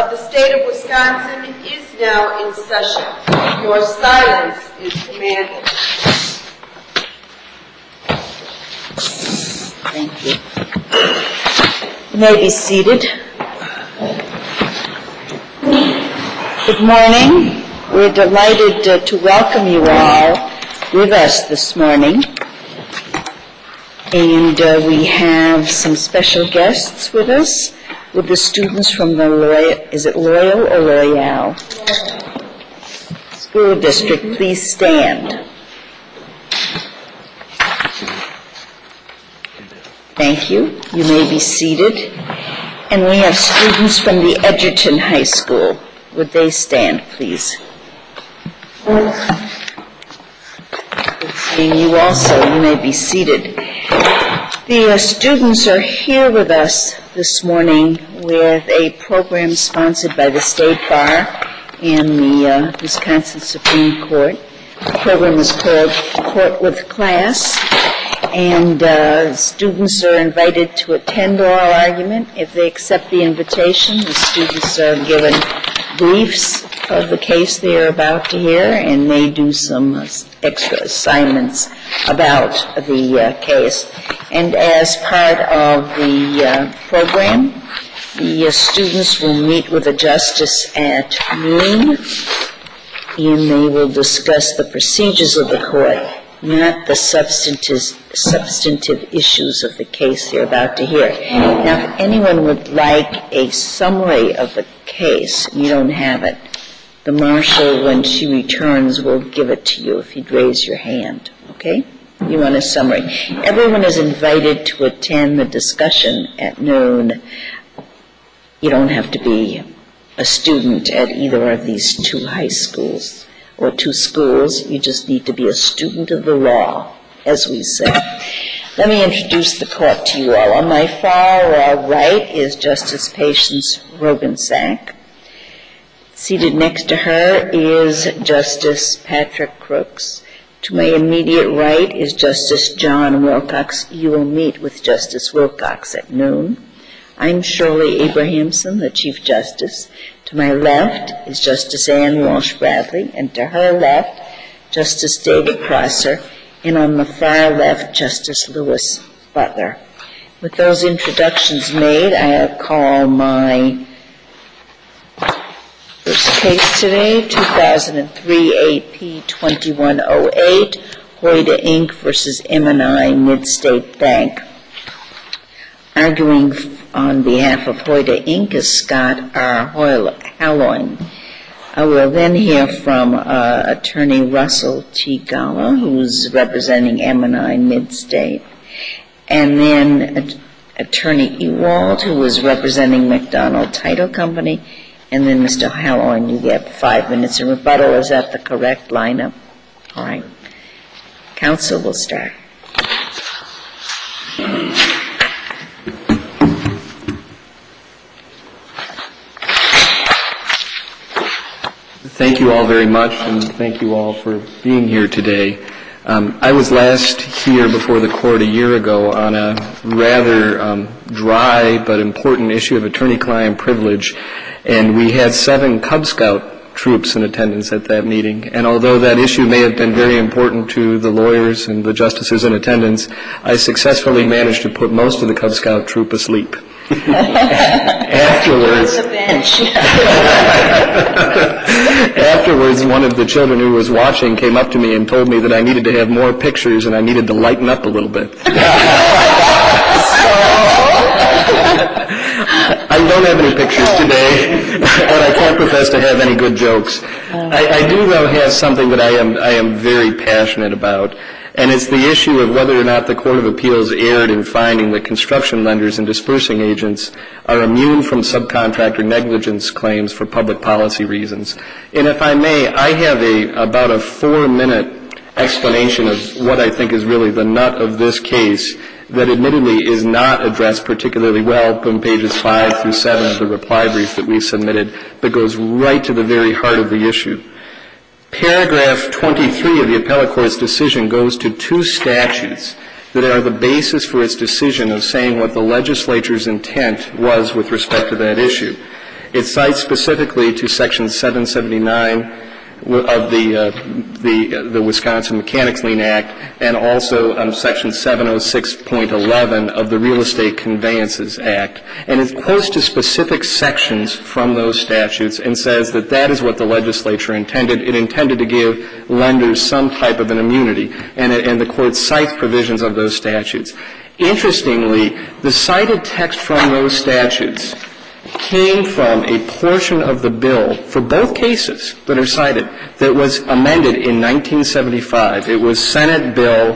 of the state of Wisconsin is now in session. Your silence is commanded. Thank you. You may be seated. Good morning. We're delighted to welcome you all with us this morning. And we have some special guests with us, with the students from the Loyal or Loyal School District. Please stand. Thank you. You may be seated. And we have students from the Edgerton High School. Would they stand, please? Good seeing you also. You may be seated. The students are here with us this morning with a program sponsored by the State Bar and the Wisconsin Supreme Court. The program is called Court with Class, and students are invited to attend oral argument. If they accept the invitation, the students are given briefs of the case they are about to hear, and may do some extra assignments about the case. And as part of the program, the students will meet with a justice at noon, and they will discuss the procedures of the court, not the substantive issues of the case they're about to hear. Now, if anyone would like a summary of the case, you don't have it, the marshal, when she returns, will give it to you if you'd raise your hand, okay? You want a summary. Everyone is invited to attend the discussion at noon. You don't have to be a student at either of these two high schools or two schools. You just need to be a student of the law, as we say. Let me introduce the court to you all. On my far right is Justice Patience Rogensack. Seated next to her is Justice Patrick Crooks. To my immediate right is Justice John Wilcox. You will meet with Justice Wilcox at noon. I'm Shirley Abrahamson, the Chief Justice. To my left is Justice Ann Walsh Bradley, and to her left, Justice David Prosser, and on the far left, Justice Lewis Butler. With those introductions made, I call my first case today, 2003 AP 2108, Hoida Inc. versus M&I Mid-State Bank. Arguing on behalf of Hoida Inc. is Scott R. Halloin. I will then hear from Attorney Russell T. Gala, who's representing M&I Mid-State, and then Attorney Ewald, who is representing McDonald Title Company, and then Mr. Halloin. You get 5 minutes in rebuttal. Is that the correct lineup? All right. Counsel will start. Thank you all very much, and thank you all for being here today. I was last here before the court a year ago on a rather dry but important issue of attorney-client privilege, and we had 7 Cub Scout troops in attendance at that meeting. And although that issue may have been very important to the lawyers and the justices in attendance, I successfully managed to put most of the Cub Scout troop asleep. Afterwards, one of the children who was watching came up to me and told me that I needed to have more pictures and I needed to lighten up a little bit. I don't have any pictures today, and I can't profess to have any good jokes. I do, though, have something that I am very passionate about, and it's the issue of whether or not the Court of Appeals erred in finding that construction lenders and dispersing agents are immune from subcontractor negligence claims for public policy reasons. And if I may, I have about a 4-minute explanation of what I think is really the nut of this case that admittedly is not addressed particularly well from pages 5 through 7 of the reply brief that we submitted, but goes right to the very heart of the issue. Paragraph 23 of the appellate court's decision goes to 2 statutes that are the basis for its decision of saying what the legislature's intent was with respect to that issue. It cites specifically to Section 779 of the Wisconsin Mechanics Lien Act, and also Section 706.11 of the Real Estate Conveyances Act. And it quotes to specific sections from those statutes and says that that is what the legislature intended. It intended to give lenders some type of an immunity, and the Court cites provisions of those statutes. Interestingly, the cited text from those statutes came from a portion of the bill for both cases that are cited that was amended in 1975. It was Senate Bill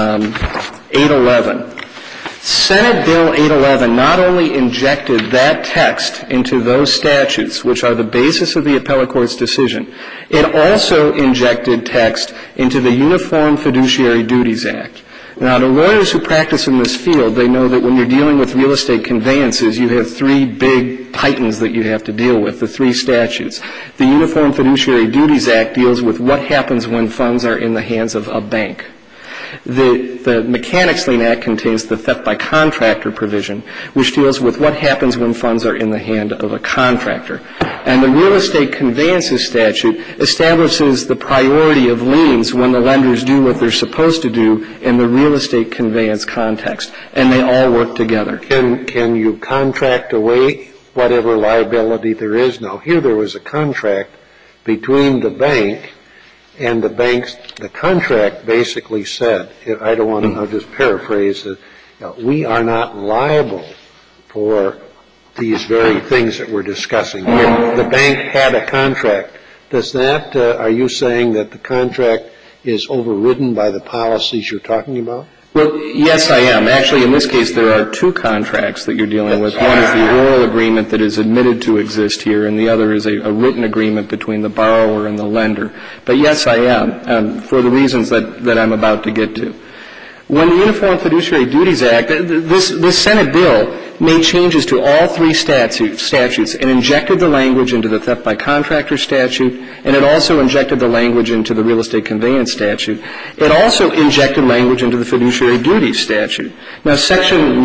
811. Senate Bill 811 not only injected that text into those statutes, which are the basis of the appellate court's decision, it also injected text into the Uniform Fiduciary Duties Act. Now, the lawyers who practice in this field, they know that when you're dealing with real estate conveyances, you have three big titans that you have to deal with, the three statutes. The Uniform Fiduciary Duties Act deals with what happens when funds are in the hands of a bank. The Mechanics Lien Act contains the theft by contractor provision, which deals with what happens when funds are in the hand of a contractor. And the Real Estate Conveyances Statute establishes the priority of liens when the lenders do what they're supposed to do in the real estate conveyance context, and they all work together. Can you contract away whatever liability there is? Now, here there was a contract between the bank and the contract basically said, I don't want to, I'll just paraphrase it, we are not liable for these very things that we're discussing here. The bank had a contract. Does that, are you saying that the contract is overridden by the policies you're talking about? Well, yes, I am. Actually, in this case, there are two contracts that you're dealing with. One is the oral agreement that is admitted to exist here, and the other is a written agreement between the borrower and the lender. But yes, I am, for the reasons that I'm about to get to. When the Uniform Fiduciary Duties Act, this Senate bill made changes to all three statutes and injected the language into the theft by contractor statute, and it also injected the language into the real estate conveyance statute. It also injected language into the fiduciary duties statute. Now, Section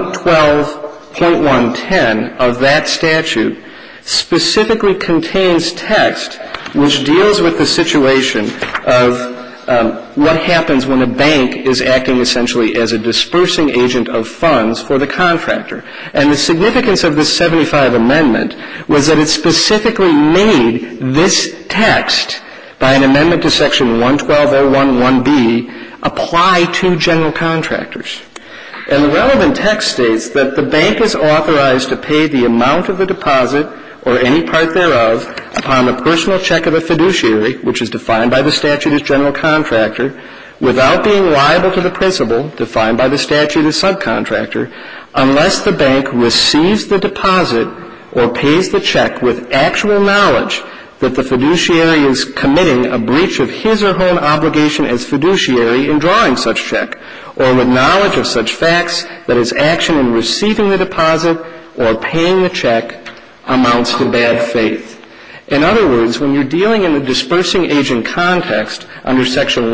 112.110 of that statute specifically contains text which deals with the situation of what happens when a bank is acting essentially as a dispersing agent of funds for the contractor. And the significance of this 75 amendment was that it specifically made this text, by an amendment to Section 112.011B, apply to general contractors. And the relevant text states that the bank is authorized to pay the amount of the deposit or any part thereof upon the personal check of a fiduciary, which is defined by the statute as general contractor, without being liable to the principal, defined by the statute as subcontractor, unless the bank receives the deposit or pays the check with actual knowledge that the fiduciary is committing a breach of his or her own obligation as fiduciary in drawing such check, or with knowledge of such facts that his action in receiving the deposit or paying the check amounts to bad faith. In other words, when you're dealing in the dispersing agent context under Section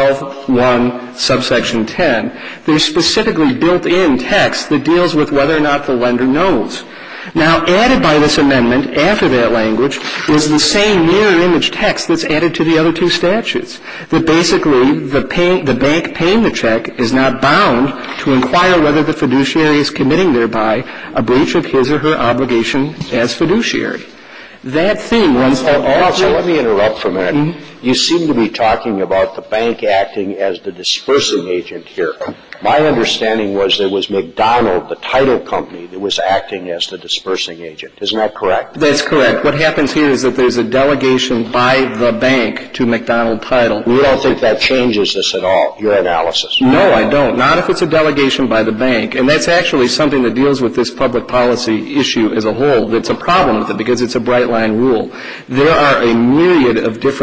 112.1, subsection 10, there's specifically built-in text that deals with whether or not the lender knows. Now, added by this amendment after that language was the same mirror image text that's added to the other two statutes, that basically the bank paying the check is not bound to inquire whether the fiduciary is committing thereby a breach of his or her obligation as fiduciary. That theme runs through all. So let me interrupt for a minute. Mm-hmm. You seem to be talking about the bank acting as the dispersing agent here. My understanding was there was McDonald, the title company, that was acting as the dispersing agent. Isn't that correct? That's correct. What happens here is that there's a delegation by the bank to McDonald Title. You don't think that changes this at all, your analysis? No, I don't. Not if it's a delegation by the bank. And that's actually something that deals with this public policy issue as a whole. That's a problem with it because it's a bright line rule. There are a myriad of different constructions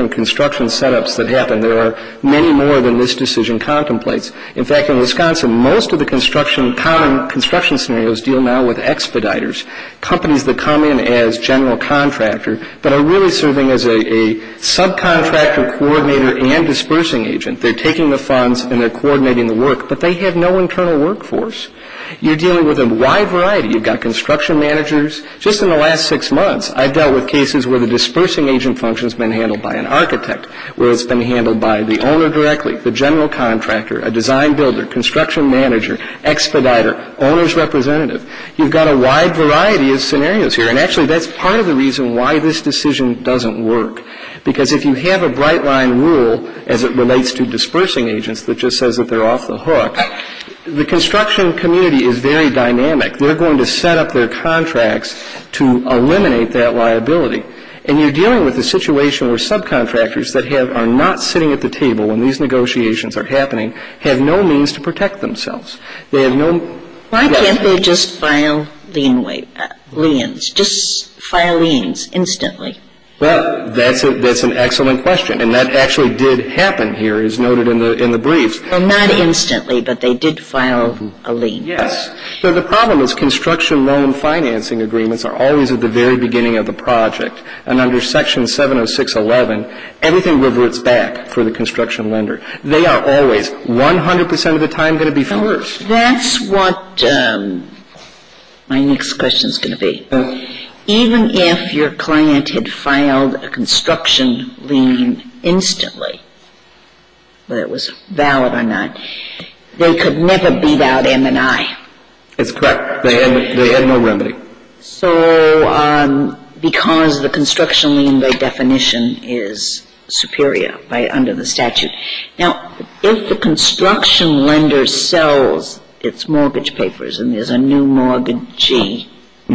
construction setups that happen. There are many more than this decision contemplates. In fact, in Wisconsin, most of the common construction scenarios deal now with expediters, companies that come in as general contractor, but are really serving as a subcontractor, coordinator, and dispersing agent. They're taking the funds and they're coordinating the work, but they have no internal workforce. You're dealing with a wide variety. You've got construction managers. Just in the last 6 months, I've dealt with cases where the dispersing agent function has been handled by an architect, where it's been handled by the owner directly, the general contractor, a design builder, construction manager, expediter, owner's representative. You've got a wide variety of scenarios here, and actually that's part of the reason why this decision doesn't work. Because if you have a bright line rule as it relates to dispersing agents that just says that they're off the hook, the construction community is very dynamic. They're going to set up their contracts to eliminate that liability. And you're dealing with a situation where subcontractors that are not sitting at the table when these negotiations are happening have no means to protect themselves. They have no... Why can't they just file liens? Just file liens instantly. Well, that's an excellent question, and that actually did happen here, as noted in the briefs. Well, not instantly, but they did file a lien. Yes. So the problem is construction loan financing agreements are always at the very beginning of the project, and under Section 70611, everything reverts back for the construction lender. They are always 100% of the time going to be first. That's what my next question is going to be. Even if your client had filed a construction lien instantly, whether it was valid or not, they could never beat out M&I. It's correct. They had no remedy. So because the construction lien by definition is superior under the statute. Now, if the construction lender sells its mortgage papers and there's a new mortgagee,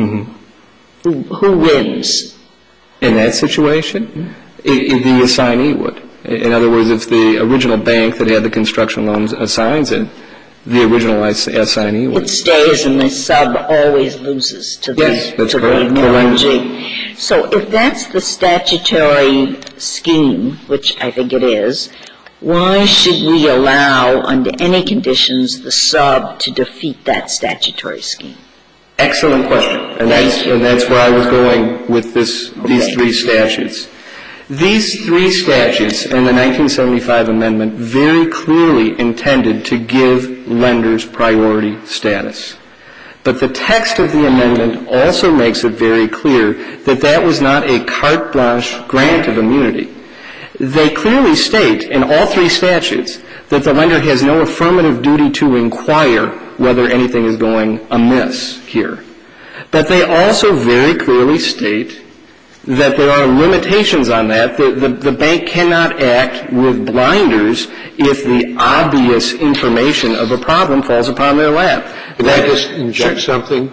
who wins? In that situation, the assignee would. In other words, if the original bank that had the construction loans assigns it, the original assignee would. It stays and the sub always loses to the mortgagee. So if that's the statutory scheme, which I think it is, why should we allow, under any conditions, the sub to defeat that statutory scheme? Excellent question, and that's where I was going with these three statutes. These three statutes and the 1975 amendment very clearly intended to give lenders priority status. But the text of the amendment also makes it very clear that that was not a carte blanche grant of immunity. They clearly state in all three statutes that the lender has no affirmative duty to inquire whether anything is going amiss here. But they also very clearly state that there are limitations on that. The bank cannot act with blinders if the obvious information of a problem falls upon their lap. Could I just inject something?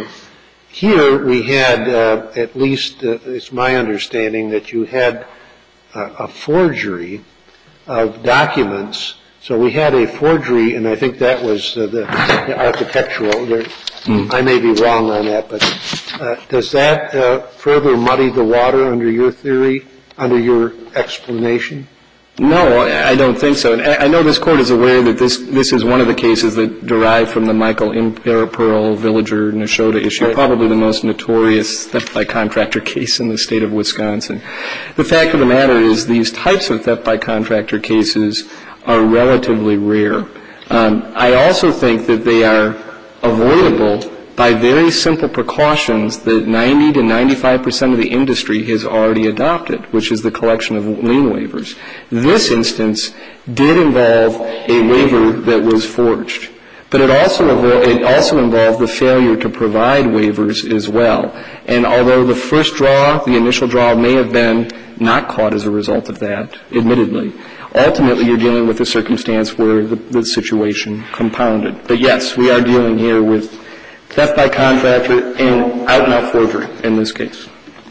Here we had, at least it's my understanding, that you had a forgery of documents. So we had a forgery, and I think that was the architectural. I may be wrong on that, but does that further muddy the water under your theory, under your explanation? No, I don't think so. And I know this Court is aware that this is one of the cases that derived from the Michael Pearl Villager Nashotah issue, probably the most notorious theft by contractor case in the state of Wisconsin. The fact of the matter is these types of theft by contractor cases are relatively rare. I also think that they are avoidable by very simple precautions that 90 to 95% of the industry has already adopted, which is the collection of lien waivers. This instance did involve a waiver that was forged, but it also involved the failure to provide waivers as well. And although the first draw, the initial draw, may have been not caught as a result of that, admittedly, ultimately you're dealing with a circumstance where the situation compounded. But yes, we are dealing here with theft by contractor and out-and-out forgery in this case.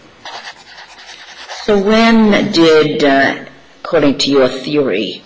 So when did, according to your theory,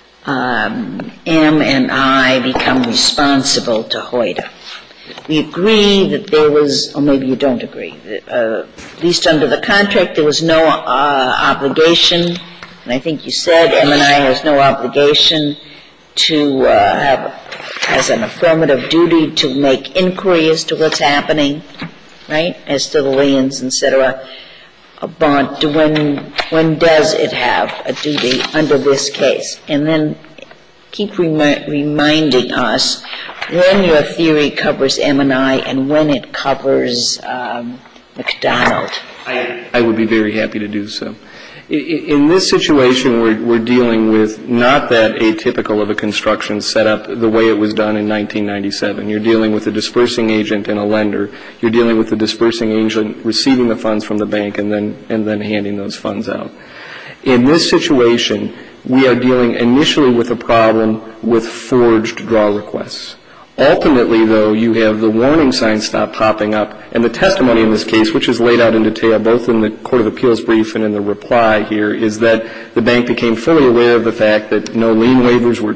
M&I become responsible to Hoyda? We agree that there was, or maybe you don't agree, at least under the contract there was no obligation And I think you said M&I has no obligation to has an affirmative duty to make inquiry as to what's happening, right, as to the liens, et cetera. But when does it have a duty under this case? And then keep reminding us when your theory covers M&I and when it covers McDonald. I would be very happy to do so. In this situation, we're dealing with not that atypical of a construction setup the way it was done in 1997. You're dealing with a dispersing agent and a lender. You're dealing with the dispersing agent receiving the funds from the bank and then handing those funds out. In this situation, we are dealing initially with a problem with forged draw requests. Ultimately, though, you have the warning signs stop popping up, and the testimony in this case, which is laid out in detail both in the Court of Appeals brief and in the reply here, is that the bank became fully aware of the fact that no lien waivers were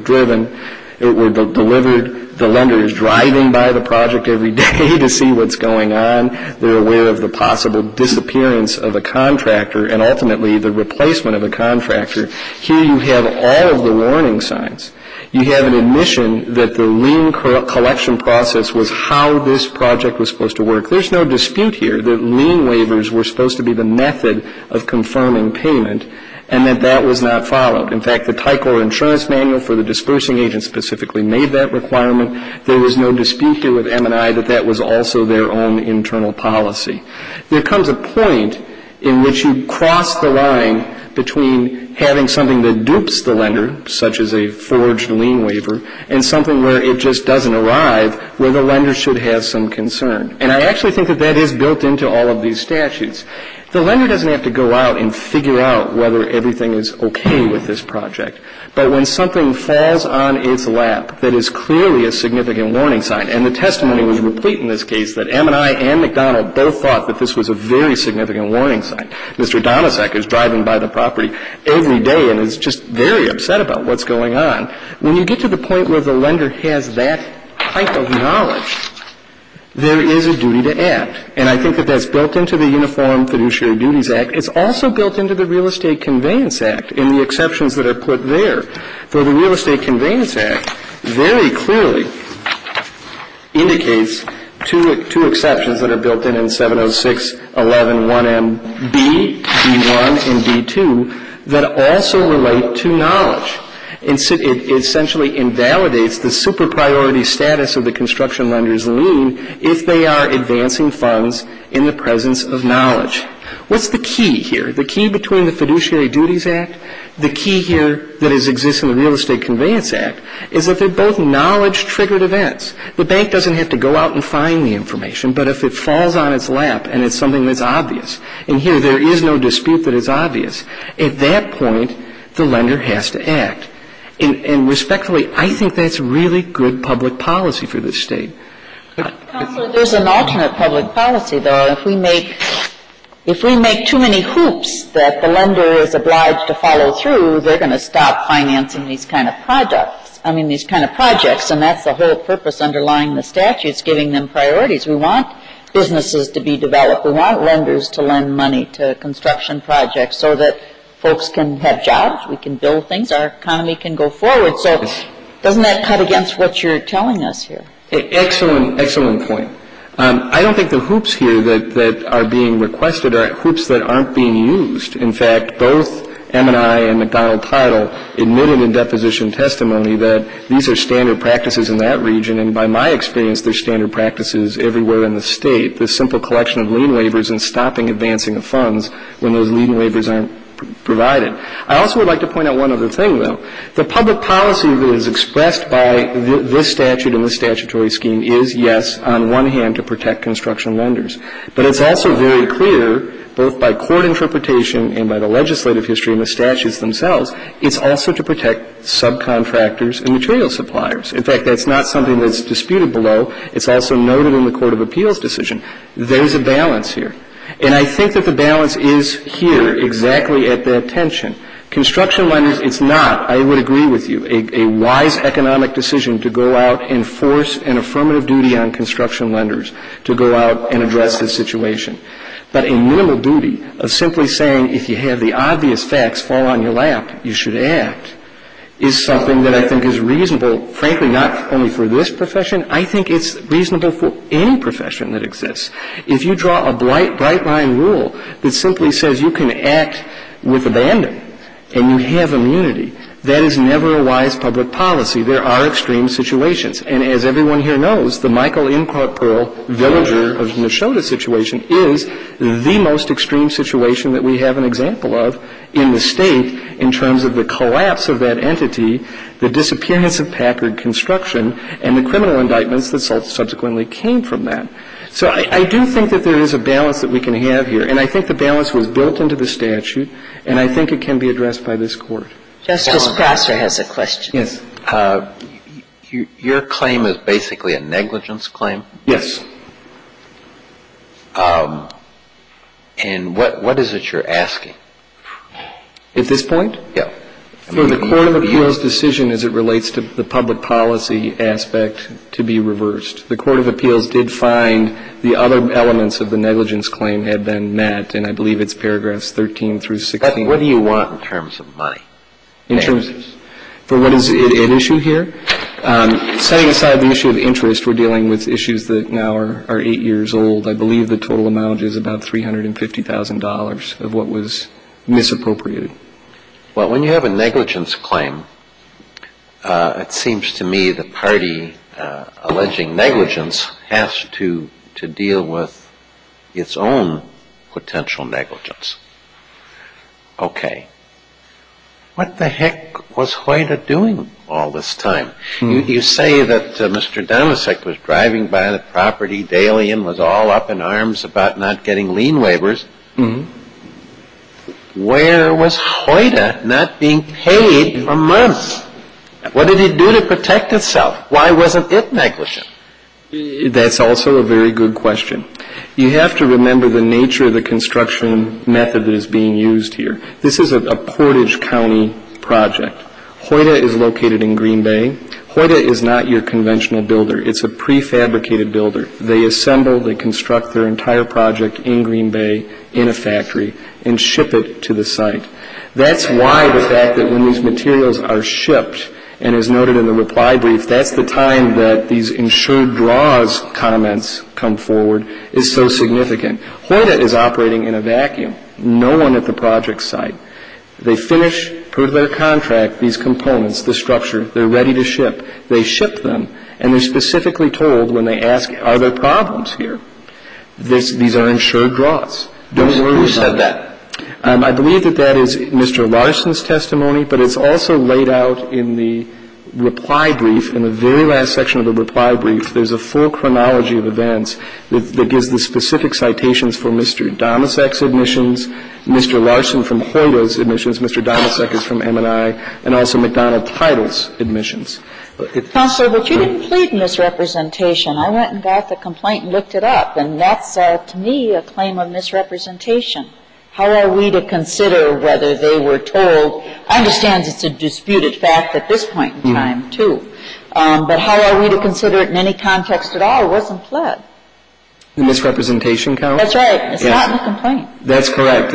delivered. The lender is driving by the project every day to see what's going on. They're aware of the possible disappearance of a contractor and ultimately the replacement of a contractor. Here you have all of the warning signs. You have an admission that the lien collection process was how this project was supposed to work. There's no dispute here that lien waivers were supposed to be the method of confirming payment, and that was not followed. In fact, the Ticor Insurance Manual for the dispersing agent specifically made that requirement. There was no dispute here with M&I that was also their own internal policy. There comes a point in which you cross the line between having something that dupes the lender, such as a forged lien waiver, and something where it just doesn't arrive, where the lender should have some concern. And I actually think that is built into all of these statutes. The lender doesn't have to go out and figure out whether everything is okay with this project. But when something falls on its lap that is clearly a significant warning sign, and the testimony was replete in this case that M&I and McDonald both thought that this was a very significant warning sign. Mr. Donasek is driving by the property every day and is just very upset about what's going on. When you get to the point where the lender has that type of knowledge, there is a duty to act. And I think that that's built into the Uniform Fiduciary Duties Act. It's also built into the Real Estate Conveyance Act in the exceptions that are put there. For the Real Estate Conveyance Act very clearly indicates two exceptions that are built in 706.11 B, B1, and B2 that also relate to knowledge. It essentially invalidates the super priority status of the construction lender's lien if they are advancing funds in the presence of knowledge. What's the key here? The key between the Fiduciary Duties Act, the key here that exists in the Real Estate Conveyance Act, is that they're both knowledge-triggered events. The bank doesn't have to go out and find the information, but if it falls on its lap and it's something that's obvious, and here there is no dispute that it's obvious, at that point the lender has to act. And respectfully, I think that's really good public policy for this state. Counselor, there's an alternate public policy, though. If we make too many hoops that the lender is obliged to follow through, they're going to stop financing these kind of projects, and that's the whole purpose underlying the statutes, giving them priorities. We want businesses to be developed. We want lenders to lend money to construction projects so that folks can have jobs, we can build things, our economy can go forward. So doesn't that cut against what you're telling us here? Excellent point. I don't think the hoops here that are being requested are hoops that aren't being used. In fact, both M&I and McDonald Title admitted in deposition testimony that these are standard practices in that region, and by my experience, they're standard practices everywhere in the state. The simple collection of lien waivers and stopping advancing of funds when those lien waivers aren't provided. I also would like to point out one other thing, though. The public policy that is expressed by this statute and this statutory scheme is, yes, on one hand, to protect construction lenders. But it's also very clear, both by court interpretation and by the legislative history and the statutes themselves, it's also to protect subcontractors and material suppliers. In fact, that's not something that's disputed below. It's also noted in the Court of Appeals decision. There's a balance here. And I think that the balance is here exactly at that tension. Construction lenders, it's not, I would agree with you, a wise economic decision to go out and force an affirmative duty on construction lenders to go out and address this situation. But a minimal duty of simply saying if you have the obvious facts fall on your lap, you should act, is something that I think is reasonable, frankly, not only for this profession. I think it's reasonable for any profession that exists. If you draw a bright line rule that simply says you can act with abandon and you have immunity, that is never a wise public policy. There are extreme situations. And as everyone here knows, the Michael Pearl Villager of Neshota situation is the most extreme situation that we have an example of in the state in terms of the collapse of that entity, the disappearance of Packard Construction, and the criminal indictments that subsequently came from that. So I do think that there is a balance that we can have here, and I think the balance was built into the statute, and I think it can be addressed by this Court. Justice Prosser has a question. Yes. Your claim is basically a negligence claim? Yes. And what is it you're asking? At this point? Yeah. For the Court of Appeals decision as it relates to the public policy aspect to be reversed. The Court of Appeals did find the other elements of the negligence claim had been met, and I believe it's paragraphs 13 through 16. What do you want in terms of money? In terms for what is at issue here? Setting aside the issue of interest, we're dealing with issues that now are 8 years old. I believe the total amount is about $350,000 of what was misappropriated. Well, when you have a negligence claim, it seems to me the party alleging negligence has to deal with its own potential negligence. Okay. What the heck was Hoyda doing all this time? You say that Mr. Domasek was driving by the property daily and was all up in arms about not getting lien waivers. Mm-hmm. Where was Hoyda not being paid for months? What did it do to protect itself? Why wasn't it negligent? That's also a very good question. You have to remember the nature of the construction method that is being used here. This is a Portage County project. Hoyda is located in Green Bay. Hoyda is not your conventional builder. It's a prefabricated builder. They assemble, they construct their entire project in Green Bay in a factory and ship it to the site. That's why the fact that when these materials are shipped, and as noted in the reply brief, that's the time that these insured draws comments come forward, is so significant. Hoyda is operating in a vacuum. No one at the project site. They finish, per their contract, these components, the structure. They're ready to ship. They ship them, and they're specifically told when they ask, are there problems here? These are insured draws. Who said that? I believe that is Mr. Larson's testimony, but it's also laid out in the reply brief. In the very last section of the reply brief, there's a full chronology of events that gives the specific citations for Mr. Domasek's admissions, Mr. Larson from Hoyda's admissions, Mr. Domasek is from M&I, and also McDonald Title's admissions. Counselor, but you didn't plead misrepresentation. I went and got the complaint and looked it up, and that's, to me, a claim of misrepresentation. How are we to consider whether they were told? I understand it's a disputed fact at this point in time, too. But how are we to consider it in any context at all? It wasn't pled. The misrepresentation count? That's right. It's not in the complaint. That's correct.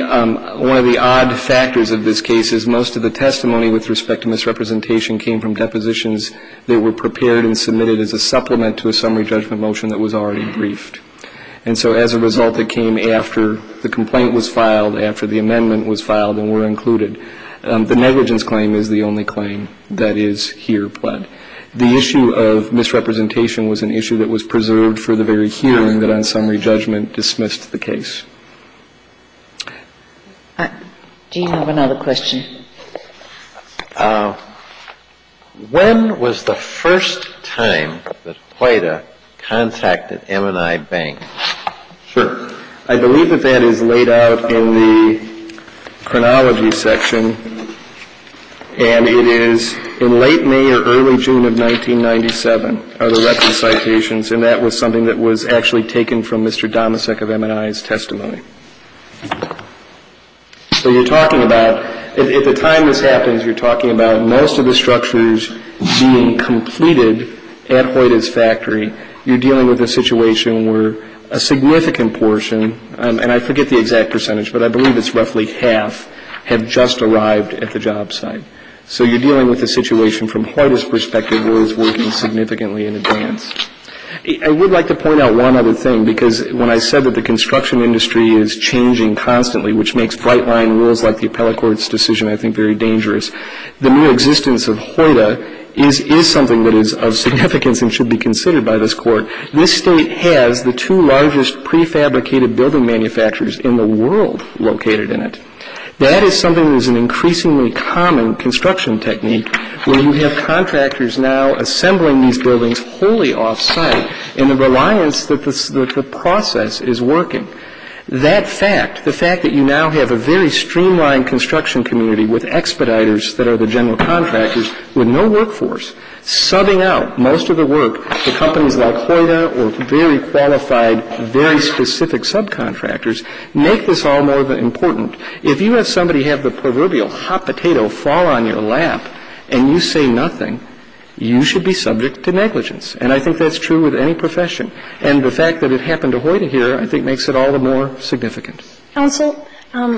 One of the odd factors of this case is most of the testimony with respect to misrepresentation came from depositions that were prepared and submitted as a supplement to a summary judgment motion that was already briefed. And so as a result, it came after the complaint was filed, after the amendment was filed, and were included. The negligence claim is the only claim that is here pled. The issue of misrepresentation was an issue that was preserved for the very hearing that on summary judgment dismissed the case. Do you have another question? When was the first time that Hoyda contacted M&I Bank? Sure. I believe that is laid out in the chronology section, and it is in late May or early June of 1997 are the record citations, and that was something that was actually taken from Mr. Domasek of M&I's testimony. So you're talking about, at the time this happens, you're talking about most of the structures being completed at Hoyda's factory. You're dealing with a situation where a significant portion, and I forget the exact percentage, but I believe it's roughly half, have just arrived at the job site. So you're dealing with a situation from Hoyta's perspective where it's working significantly in advance. I would like to point out one other thing, because when I said that the construction industry is changing constantly, which makes bright-line rules like the appellate court's decision, I think, very dangerous, the mere existence of Hoyta is something that is of significance and should be considered by this court. This state has the two largest prefabricated building manufacturers in the world located in it. That is something that is an increasingly common construction technique, where you have contractors now assembling these buildings wholly off-site in the reliance that the process is working. That fact, the fact that you now have a very streamlined construction community with expediters that are the general contractors with no workforce, subbing out most of the work to companies like Hoyta or very qualified, very specific subcontractors, make this all more important. If you have somebody have the proverbial hot potato fall on your lap and you say nothing, you should be subject to negligence. And I think that's true with any profession. And the fact that it happened to Hoyta here, I think, makes it all the more significant. Counsel, in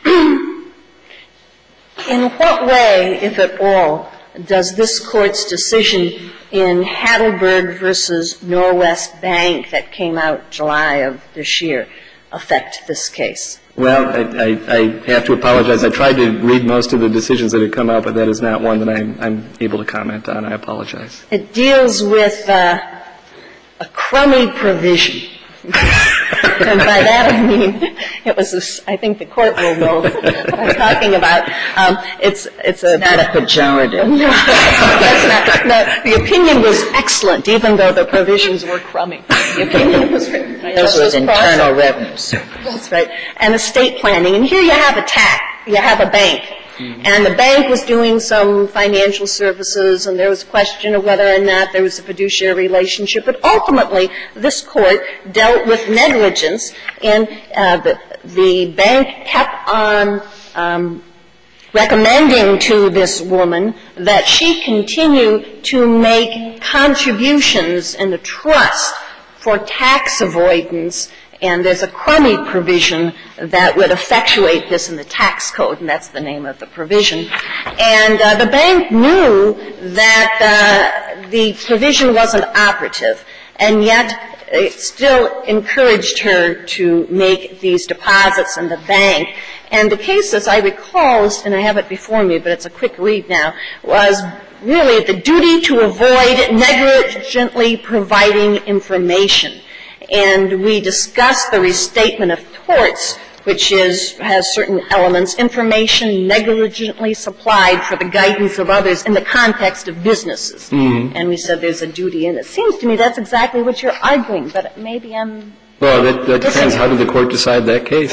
what way, if at all, does this Court's decision in Heidelberg versus Norwest Bank that came out July of this year affect this case? Well, I have to apologize. I tried to read most of the decisions that had come out, but that is not one that I'm able to comment on. I apologize. It deals with a crummy provision. And by that I mean, it was, I think the Court will know what I'm talking about. It's not a pejorative. No, that's not. No, the opinion was excellent, even though the provisions were crummy. The opinion was written by Those Justice was internal revenues. That's right. And estate planning. And here you have you have a bank. And the bank was doing some financial services, and there was a question of whether or not there was a fiduciary relationship. But ultimately, this Court dealt with negligence, and the bank kept on recommending to this woman that she continue to make contributions in the trust for tax avoidance. And there's a crummy provision that would effectuate this in the tax code, and that's the name of the provision. And the bank knew that the provision wasn't operative, and yet it still encouraged her to make these deposits in the bank. And the case, as I recall, and I have it before me, but it's a quick read now, was really the duty to avoid negligently providing information. And we discussed the restatement of torts, which has certain elements, information negligently supplied for the guidance of others in the context of businesses. Mm-hmm. And we said there's a duty in it. It seems to me that's exactly what you're arguing, but maybe I'm... Well, that depends. How did the Court decide that case?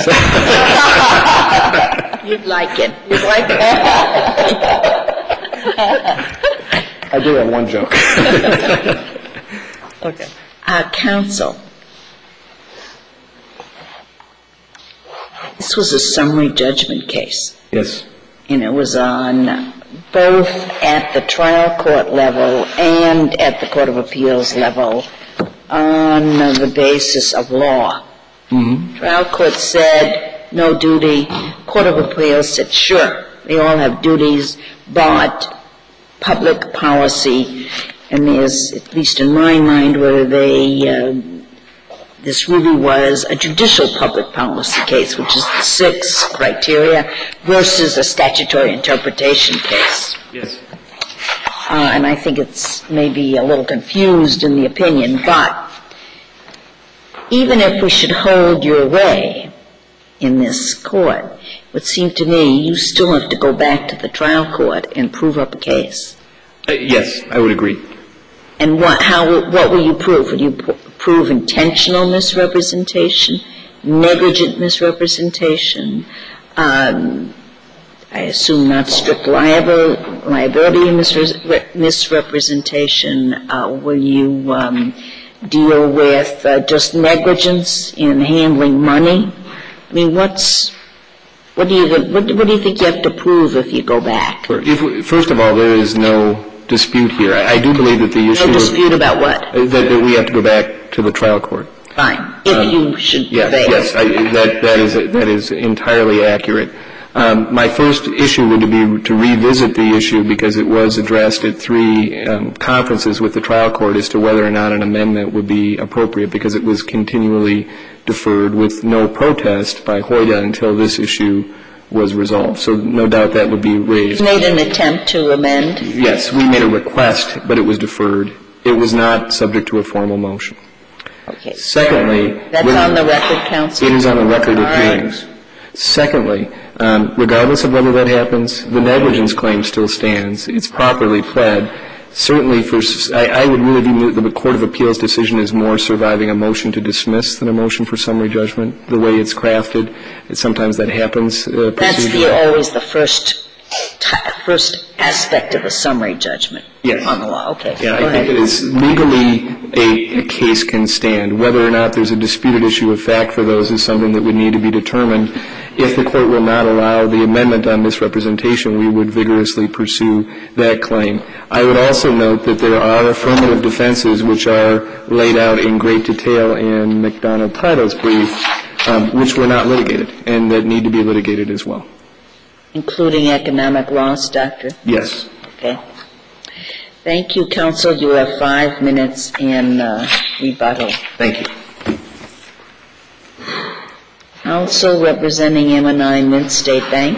You'd like it. You'd like it. I do have one joke. Okay. Counsel, this was a summary judgment case. Yes. And it was on both at the trial court level and at the Court of Appeals level on the basis of law. Mm-hmm. Trial court said no duty. Court of Appeals said sure, they all have duties, but public policy, and there's, at least in my mind, whether this really was a judicial public policy case, which is the 6 criteria, versus a statutory interpretation case. Yes. And I think it's maybe a little confused in the opinion, but even if we should hold your way in this court, it would seem to me you still have to go back to the trial court and prove up a case. Yes, I would agree. And what will you prove? Will you prove intentional misrepresentation, negligent misrepresentation, I assume not strict liability misrepresentation? Will you deal with just negligence in handling money? I mean, what do you think you have to prove if you go back? First of all, there is no dispute here. I do believe that the issue... No dispute about what? That we have to go back to the trial court. Fine. if you should prevail. Yes, that is entirely accurate. My first issue would be to revisit the issue because it was addressed at 3 conferences with the trial court as to whether or not an amendment would be appropriate because it was continually deferred with no protest by Hoida until this issue was resolved. So no doubt that would be raised. You made an attempt to amend? Yes, we made a request, but it was deferred. It was not subject to a formal motion. Okay. Secondly, that's on the record, counsel? It is on the record of hearings. Secondly, regardless of whether that happens, the negligence claim still stands. It's properly pled. Certainly, I would really view the Court of Appeals decision as more surviving a motion to dismiss than a motion for summary judgment, the way it's crafted. Sometimes that happens. That's always the first aspect of a summary judgment on the law. Okay. Yeah, I think it is legally a case can stand. Whether or not there's a disputed issue of fact for those is something that would need to be determined. If the court will not allow the amendment on misrepresentation, we would vigorously pursue that claim. I would also note that there are affirmative defenses which are laid out in great detail in McDonald-Title's brief, which were not litigated and that need to be litigated as well. Including economic loss, Doctor? Yes. Okay. Thank you, counsel. You have 5 minutes in rebuttal. Thank you. Counsel representing M&I Mid-State Bank.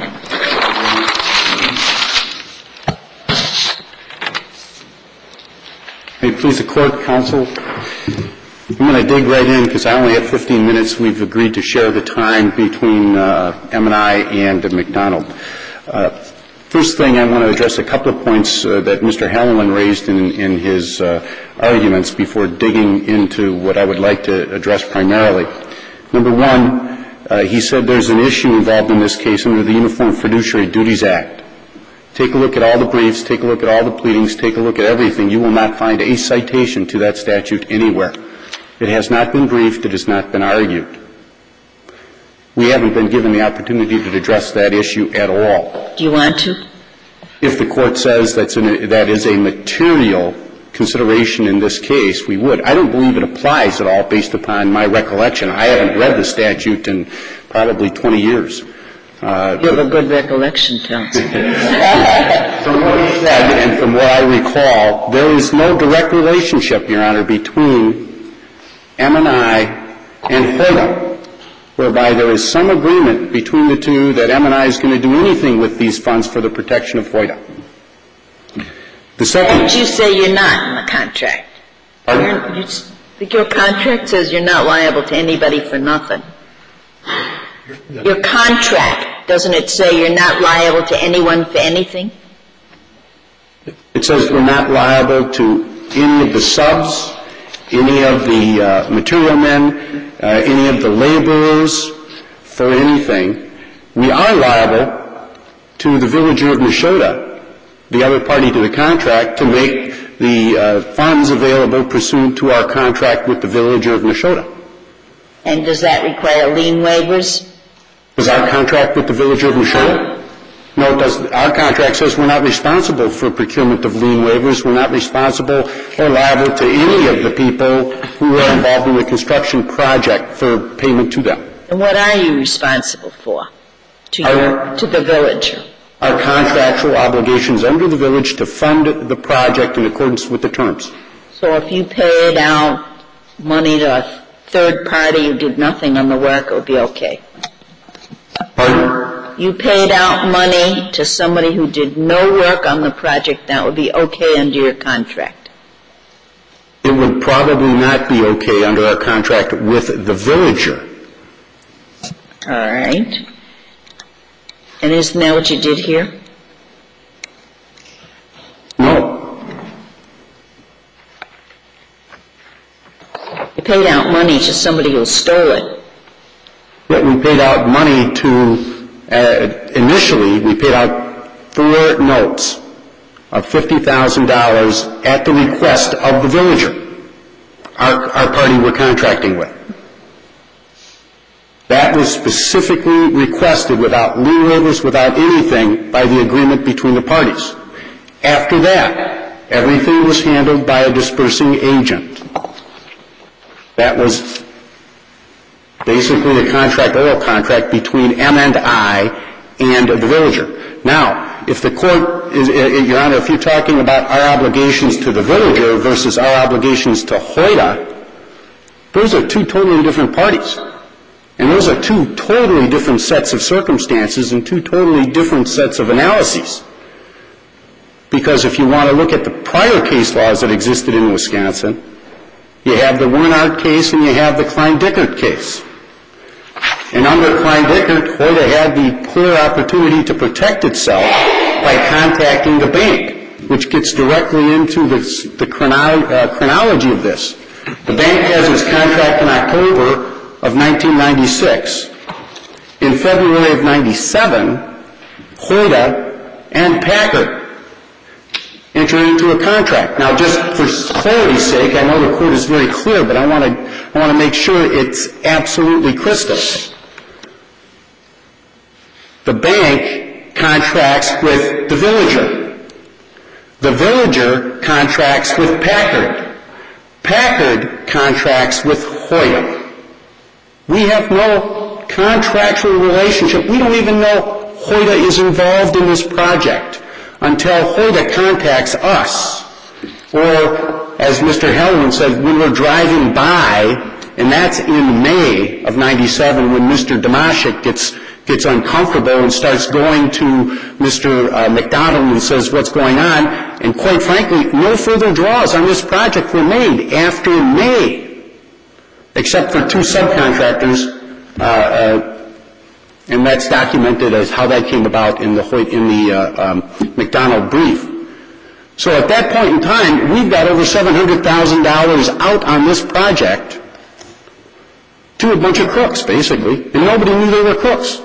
May it please the Court, counsel. I'm going to dig right in because I only have 15 minutes. We've agreed to share the time between M&I and McDonald. First thing, I want to address a couple of points that Mr. Halloran raised in his arguments before digging into what I would like to address primarily. Number one, he said there's an issue involved in this case under the Uniform Fiduciary Duties Act. Take a look at all the briefs, take a look at all the pleadings, take a look at everything. You will not find a citation to that statute anywhere. It has not been briefed. It has not been argued. We haven't been given the opportunity to address that issue at all. Do you want to? If the Court says that is a material consideration in this case, we would. I don't believe it applies at all based upon my recollection. I haven't read the statute in probably 20 years. You have a good recollection, counsel. From what he said and from what I recall, there is no direct relationship, Your Honor, between M&I and HOIDA, whereby there is some agreement between the two that M&I is going to do anything with these funds for the protection of HOIDA. The second... But you say you're not in the contract. Pardon? Your contract says you're not liable to anybody for nothing. Your contract, doesn't it say you're not liable to anyone for anything? It says we're not liable to any of the subs, any of the material men, any of the laborers for anything. We are liable to the villager of Neshota, the other party to the contract, to make the funds available pursuant to our contract with the villager of Neshota. And does that require lien waivers? Does our contract with the villager of Neshota? No, it doesn't. Our contract says we're not responsible for procurement of lien waivers. We're not responsible or liable to any of the people who are involved in the construction project for payment to them. And what are you responsible for to the villager? Our contractual obligations under the village to fund the project in accordance with the terms. So if you paid out money to a third party who did nothing on the work, it would be okay? Pardon? You paid out money to somebody who did no work on the project, that would be okay under your contract? It would probably not be okay under our contract with the villager. All right. And isn't that what you did here? No. You paid out money to somebody who stole it. Yeah, we paid out money to, initially, we paid out 4 notes of $50,000 at the request of the villager, our party we're contracting with. That was specifically requested without lien waivers, without anything, by the agreement between the parties. After that, everything was handled by a dispersing agent. That was basically a contract, oral contract, between M&I and the Villager. Now, if the court, Your Honor, if you're talking about our obligations to the Villager versus our obligations to Hoyda, those are two totally different parties. And those are two totally different sets of circumstances and two totally different sets of analyses. Because if you want to look at the prior case laws that existed in Wisconsin, you have the Wernhardt case and you have the Klein-Dickert case. And under Klein-Dickert, Hoyda had the clear opportunity to protect itself by contacting the bank, which gets directly into the chronology of this. The bank has its contract in October of 1996. In February of 97, Hoyda and Packard enter into a contract. Now, just for clarity's sake, I know the court is very clear, but I want to make sure it's absolutely crystal. The bank contracts with the Villager. The Villager contracts with Packard. Packard contracts with Hoyda. We have no contractual relationship. We don't even know Hoyda is involved in this project until Hoyda contacts us. Or, as Mr. Hellman said, when we're driving by, and that's in May of 97 when Mr. Damashek gets uncomfortable and starts going to Mr. McDonald and says, what's going on? And quite frankly, no further draws on this project were made after May, except for two subcontractors, and that's documented as how that came about in the McDonald brief. So at that point in time, we've got over $700,000 out on this project to a bunch of crooks, basically, and nobody knew they were crooks.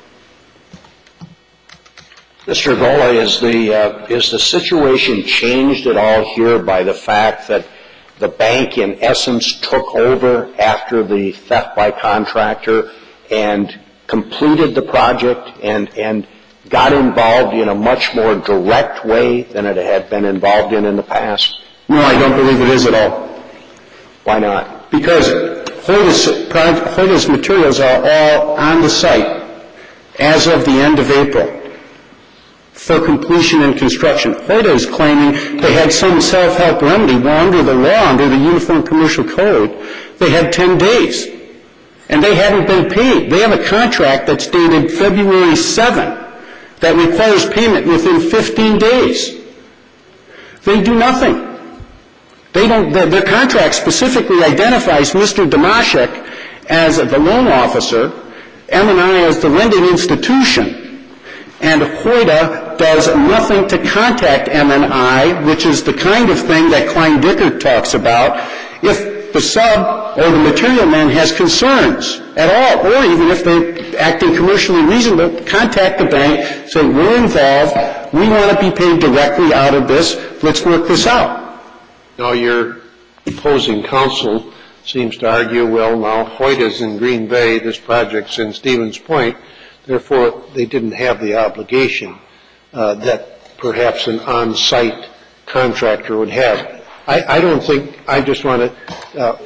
Mr. Gola, is the situation changed at all here by the fact that the bank, in essence, took over after the theft by contractor and completed the project and got involved in a much more direct way than it had been involved in the past? No, I don't believe it is at all. Why not? Because Hoyda's materials are all on the site as of the end of April for completion and construction. Hoyda is claiming they had some self-help remedy. Well, under the law, under the Uniform Commercial Code, they had 10 days. And they hadn't been paid. They have a contract that's dated February 7 that requires payment within 15 days. They do nothing. Their contract specifically identifies Mr. Damashek as the loan officer, M&I as the lending institution, and Hoyda does nothing to contact M&I, which is the kind of thing that Klein-Dickert talks about, if the sub or the material man has concerns at all, or even if they're acting commercially reasonable, contact the bank, say, we're involved, we want to be paid directly out of this, let's work this out. Now, your opposing counsel seems to argue, well, now Hoyda's in Green Bay, this project's in Stevens Point, therefore they didn't have the obligation that perhaps an on-site contractor would have. I don't think, I just want to,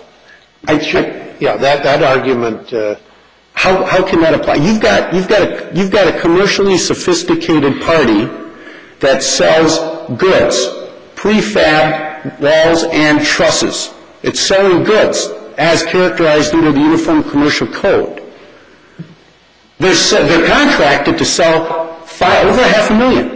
that argument. How can that apply? You've got a commercially sophisticated party that sells goods, prefab walls and trusses. It's selling goods as characterized under the Uniform Commercial Code. They're contracted to sell over $500,000,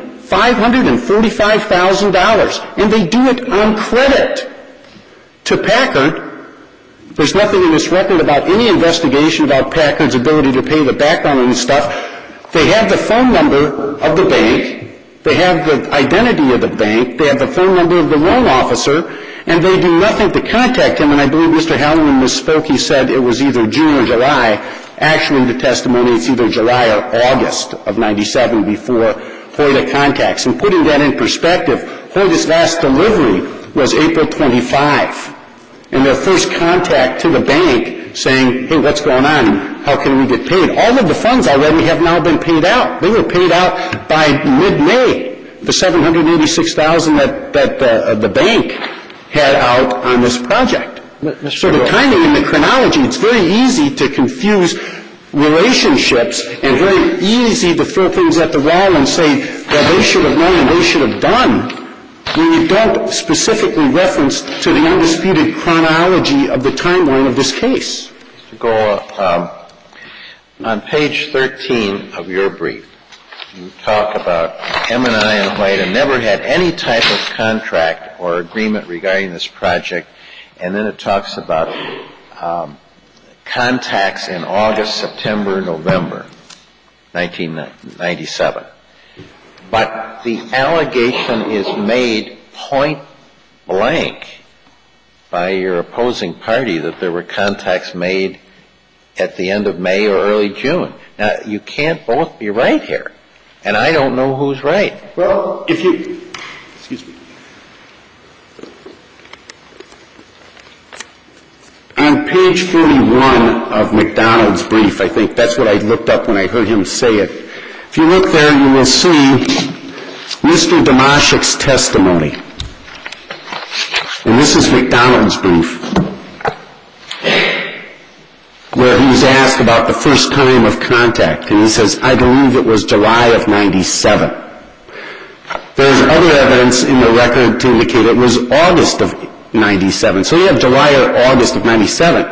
$545,000, and they do it on credit to Packard. There's nothing in this record about any investigation about Packard's ability to pay the background and stuff. They have the phone number of the bank. They have the identity of the bank. They have the phone number of the loan officer, and they do nothing to contact him. And I believe Mr. Halloran misspoke. He said it was either June or July. Actually, the testimony is either July or August of 97 before Hoyda contacts. And putting that in perspective, Hoyda's last delivery was April 25. And their first contact to the bank saying, hey, what's going on? How can we get paid? All of the funds already have now been paid out. They were paid out by mid-May, the $786,000 that the bank had out on this project. So the timing and the chronology, it's very easy to confuse relationships and very easy to throw things at the wall and say, well, they should have known and they should have done, when you don't specifically reference to the undisputed chronology of the timeline of this case. Mr. Gola, on page 13 of your brief, you talk about M&I and White never had any type of contract or agreement regarding this project, and then it talks about contacts in August, September, November 1997. But the allegation is made point blank by your opposing party that there were contacts made at the end of May or early June. Now, you can't both be right here, and I don't know who's right. Well, if you, excuse me. On page 41 of McDonald's brief, I think that's what I looked up when I heard him say it. If you look there, you will see Mr. Damashek's testimony. And this is McDonald's brief, where he was asked about the first time of contact. And he says, I believe it was July of 97. There's other evidence in the record to indicate it was August of 97. So you have July or August of 97.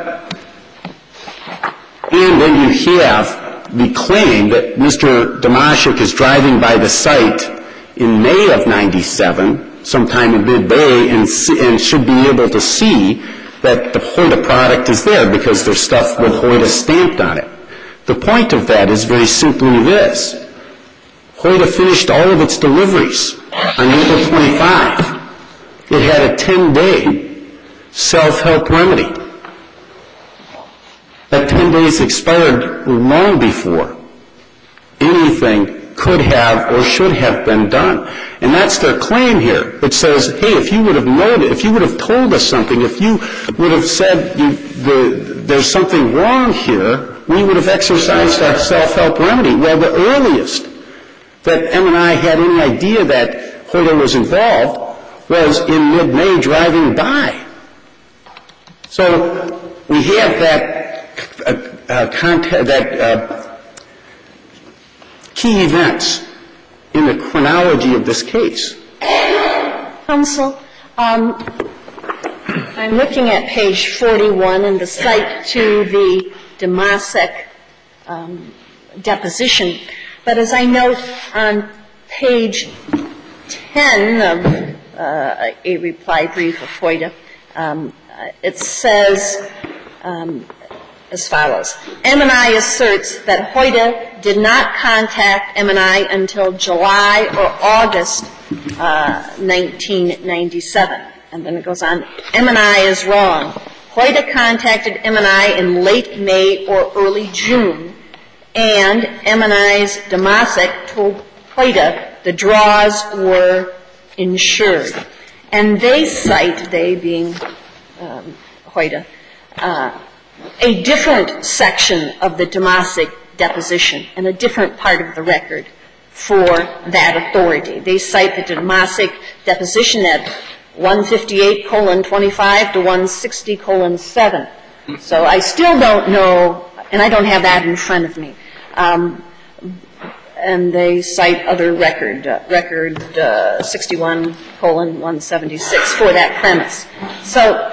And then you have the claim that Mr. Damashek is driving by the site in May of 97, sometime in mid-May, and should be able to see that the Hoyda product is there because there's stuff with Hoyda stamped on it. The point of that is very simply this. Hoyda finished all of its deliveries on April 25. It had a 10-day self-help remedy. That 10 days expired long before anything could have or should have been done. And that's their claim here. It says, hey, if you would have known it, if you would have told us something, if you would have said there's something wrong here, we would have exercised our self-help remedy. Well, the earliest that M&I had any idea that Hoyda was involved was in mid-May driving by. So we have that key events in the chronology of this case. Counsel, I'm looking at page 41 and the cite to the Damashek deposition. But as I note on page 10 of a reply brief of Hoyda, it says as follows. M&I asserts that Hoyda did not contact M&I until July or August 1997. And then it goes on, M&I is wrong. Hoyda contacted M&I in late May or early June, and M&I's Damashek told Hoyda the draws were insured. And they cite, they being Hoyda, a different section of the Damashek deposition and a different part of the record for that authority. They cite the Damashek deposition at 158:25 to 160:7. So I still don't know, and I don't have that in front of me. And they cite other record 61:176 for that premise. So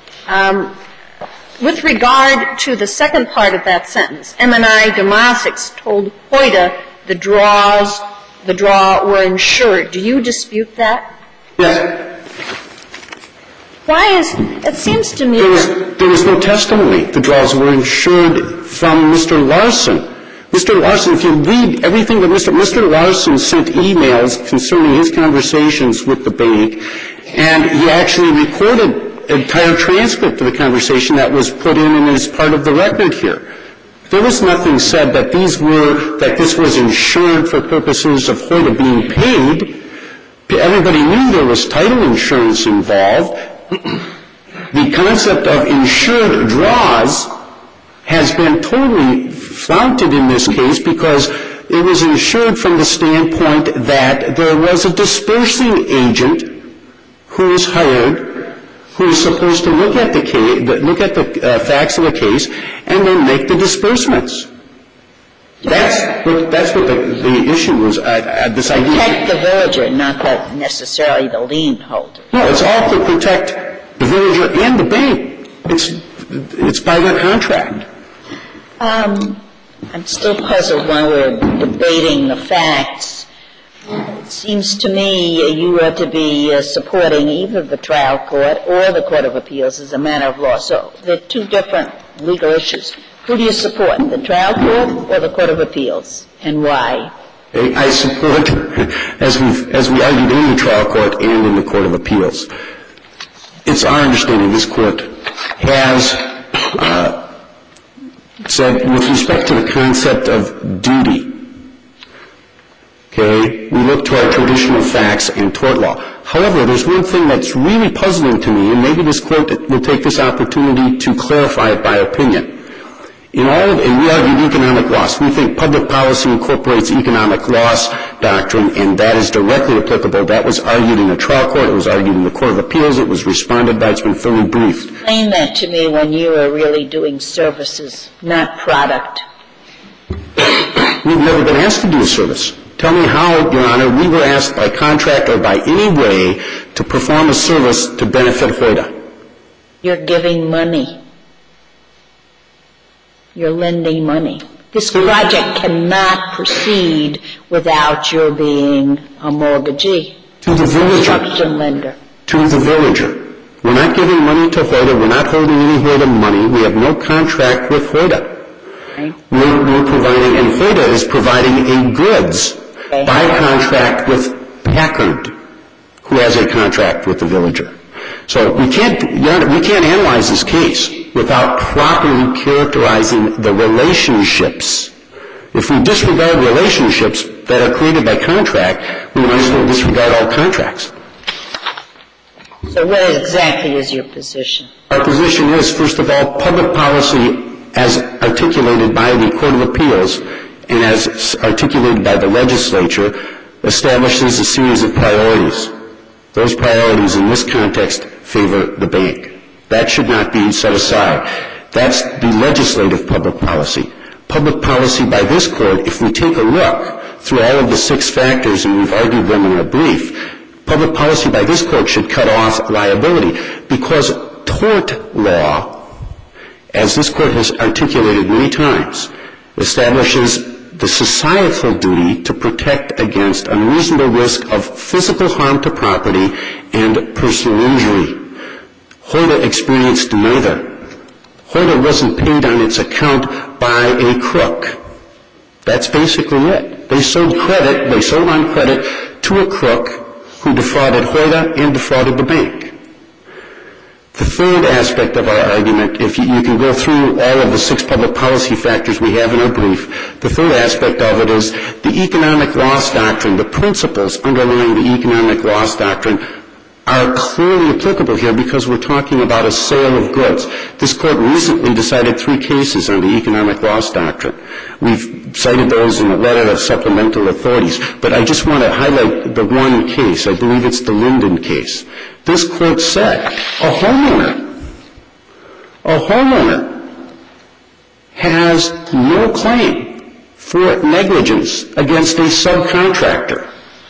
with regard to the second part of that sentence, M&I Damashek told Hoyda the draw were insured. Do you dispute that? Yes. Why is, it seems to me. There was no testimony. The draws were insured from Mr. Larson. Mr. Larson, if you read everything that Mr. Larson sent emails concerning his conversations with the bank, and he actually recorded an entire transcript of the conversation that was put in as part of the record here. There was nothing said that this was insured for purposes of Hoyda being paid. Everybody knew there was title insurance involved. The concept of insured draws has been totally flouted in this case because it was insured from the standpoint that there was a dispersing agent who was hired who is supposed to look at the case, look at the facts of the case, and then make the disbursements. That's what the issue was. This idea. Protect the villager, not necessarily the lien holder. No, it's all to protect the villager and the bank. It's by their contract. I'm still puzzled while we're debating the facts. It seems to me you ought to be supporting either the trial court or the Court of Appeals as a matter of law. So they're two different legal issues. Who do you support, the trial court or the Court of Appeals, and why? I support, as we argued in the trial court and in the Court of Appeals, it's our understanding this court has said with respect to the concept of duty, okay, we look to our traditional facts and tort law. However, there's one thing that's really puzzling to me, and maybe this court will take this opportunity to clarify it by opinion. And we argued economic loss. We think public policy incorporates economic loss doctrine, and that is directly applicable. That was argued in the trial court. It was argued in the Court of Appeals. It was responded by. It's been fully briefed. Explain that to me when you are really doing services, not product. We've never been asked to do a service. Tell me how, Your Honor, we were asked by contract or by any way to perform a service to benefit HOIDA. You're giving money. You're lending money. This project cannot proceed without your being a mortgagee. To the villager. Construction lender. To the villager. We're not giving money to HOIDA. We're not holding any HOIDA money. We have no contract with HOIDA. Right. We're providing, and HOIDA is providing a goods by contract with Packard, who has a contract with the villager. So we can't analyze this case without properly characterizing the relationships. If we disregard relationships that are created by contract, we might as well disregard all contracts. So what exactly is your position? Our position is, first of all, public policy as articulated by the Court of Appeals and as articulated by the legislature establishes a series of priorities. Those priorities in this context favor the bank. That should not be set aside. That's the legislative public policy. Public policy by this court, if we take a look through all of the 6 factors, and we've argued them in a brief, public policy by this court should cut off liability because tort law, as this court has articulated many times, establishes the societal duty to protect against unreasonable risk of physical harm to property and personal injury. HOIDA experienced neither. HOIDA wasn't paid on its account by a crook. That's basically it. They sold on credit to a crook who defrauded HOIDA and defrauded the bank. The third aspect of our argument, if you can go through all of the 6 public policy factors we have in our brief, the third aspect of it is the economic loss doctrine. The principles underlying the economic loss doctrine are clearly applicable here because we're talking about a sale of goods. This court recently decided 3 cases on the economic loss doctrine. We've cited those in a letter of supplemental authorities, but I just want to highlight the one case. I believe it's the Linden case. This court said a homeowner has no claim for negligence against a subcontractor.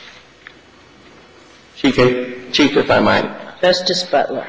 Chief, if I might. Justice Butler.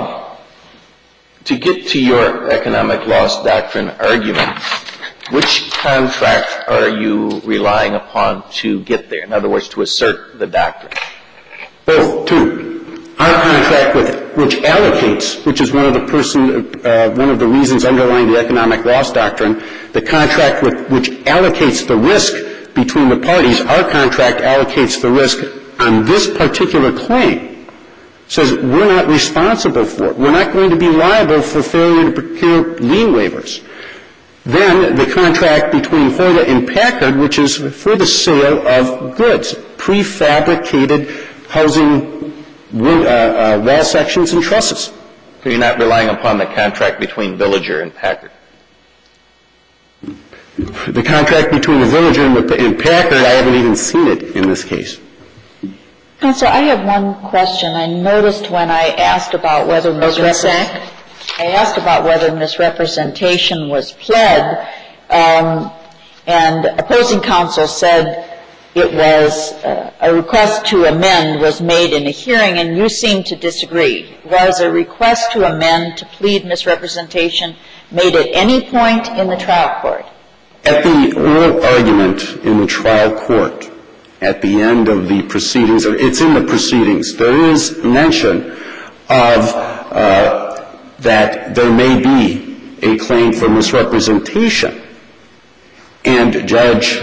To get to your economic loss doctrine argument, which contract are you relying upon to get there? In other words, to assert the doctrine? Both, two. Our contract which allocates, which is one of the reasons underlying the economic loss doctrine, the contract which allocates the risk between the parties, our contract allocates the risk on this particular claim, says we're not responsible for it. We're not going to be liable for failure to procure lien waivers. Then the contract between HOIDA and Packard, which is for the sale of goods, prefabricated housing wall sections and trusses. So you're not relying upon the contract between Villager and Packard? The contract between the Villager and Packard, I haven't even seen it in this case. Counsel, I have one question. I noticed when I asked about whether misrepresentation was pled, and opposing counsel said it was a request to amend was made in a hearing, and you seem to disagree. Was a request to amend to plead misrepresentation made at any point in the trial court? At the oral argument in the trial court, at the end of the proceedings, or it's in the proceedings, there is mention of that there may be a claim for misrepresentation. And Judge,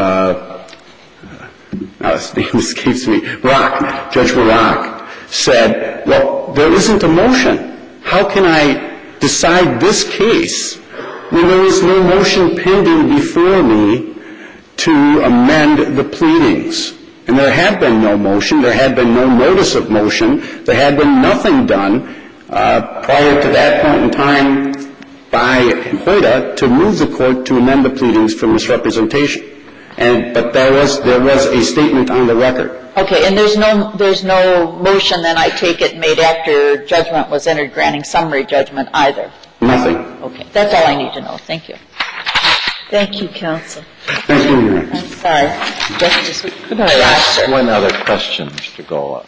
his name escapes me, Judge Barak said, well, there isn't a motion. How can I decide this case when there is no motion pending before me to amend the pleadings? And there had been no motion. There had been no notice of motion. There had been nothing done prior to that point in time by Hoyda to move the court to amend the pleadings for misrepresentation. But there was a statement on the record. Okay, and there's no motion then, I take it, made after judgment was entered granting summary judgment either? Nothing. Okay, that's all I need to know. Thank you. Thank you, counsel. Thank you, Your Honor. I'm sorry. Justice, could I ask one other question, Mr. Gola?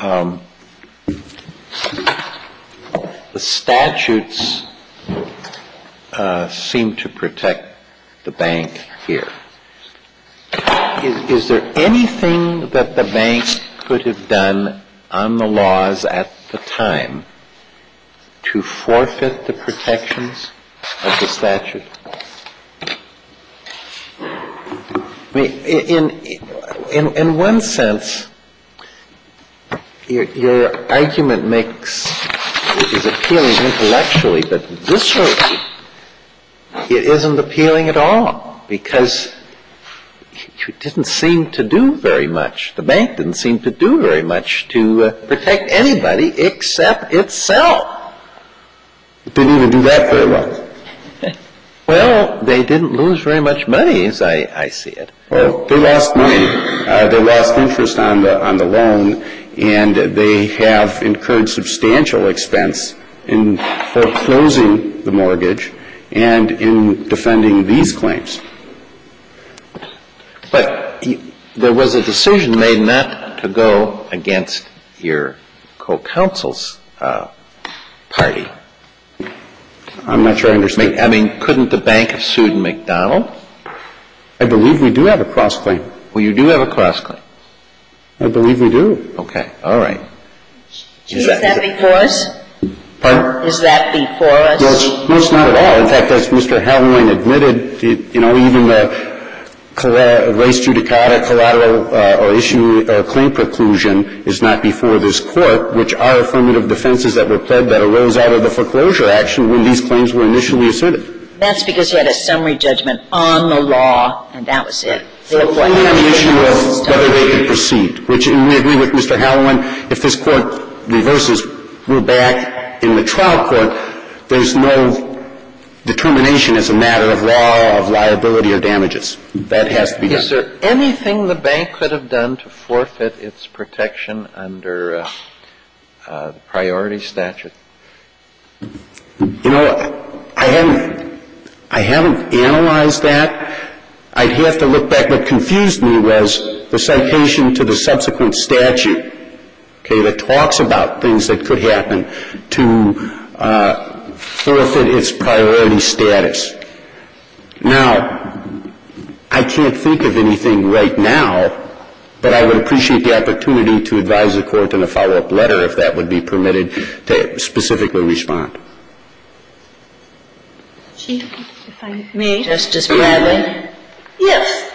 The statutes seem to protect the bank here. Is there anything that the bank could have done on the laws at the time to forfeit the protections of the statute? I mean, in one sense, your argument is appealing intellectually, but viscerally, it isn't appealing at all, because it didn't seem to do very much. The bank didn't seem to do very much to protect anybody except itself. It didn't even do that very well. Well, they didn't lose very much money, as I see it. Well, they lost money. They lost interest on the loan, and they have incurred substantial expense in foreclosing the mortgage and in defending these claims. But there was a decision made not to go against your co-counsel's party. I'm not sure I understand. I mean, couldn't the bank have sued McDonald? I believe we do have a cross-claim. Well, you do have a cross-claim. I believe we do. Okay. All right. Is that before us? Pardon? Is that before us? No, it's not at all. In fact, as Mr. Halloween admitted, even the res judicata collateral or issue or claim preclusion is not before this court, which are affirmative defenses that were pled that arose out of the foreclosure action when these claims were initially asserted. That's because you had a summary judgment on the law, and that was it. Only on the issue of whether they could proceed, which we agree with Mr. Halloween. If this court reverses, we're back in the trial court. There's no determination as a matter of law, of liability, or damages. That has to be done. Is there anything the bank could have done to forfeit its protection under the priority statute? I haven't analyzed that. I'd have to look back. What confused me was the citation to the subsequent statute, that talks about things that could happen to forfeit its priority status. Now, I can't think of anything right now, but I would appreciate the opportunity to advise the court in a follow-up letter, if that would be permitted, to specifically respond. Chief, if I may. Justice Bradley? Yes.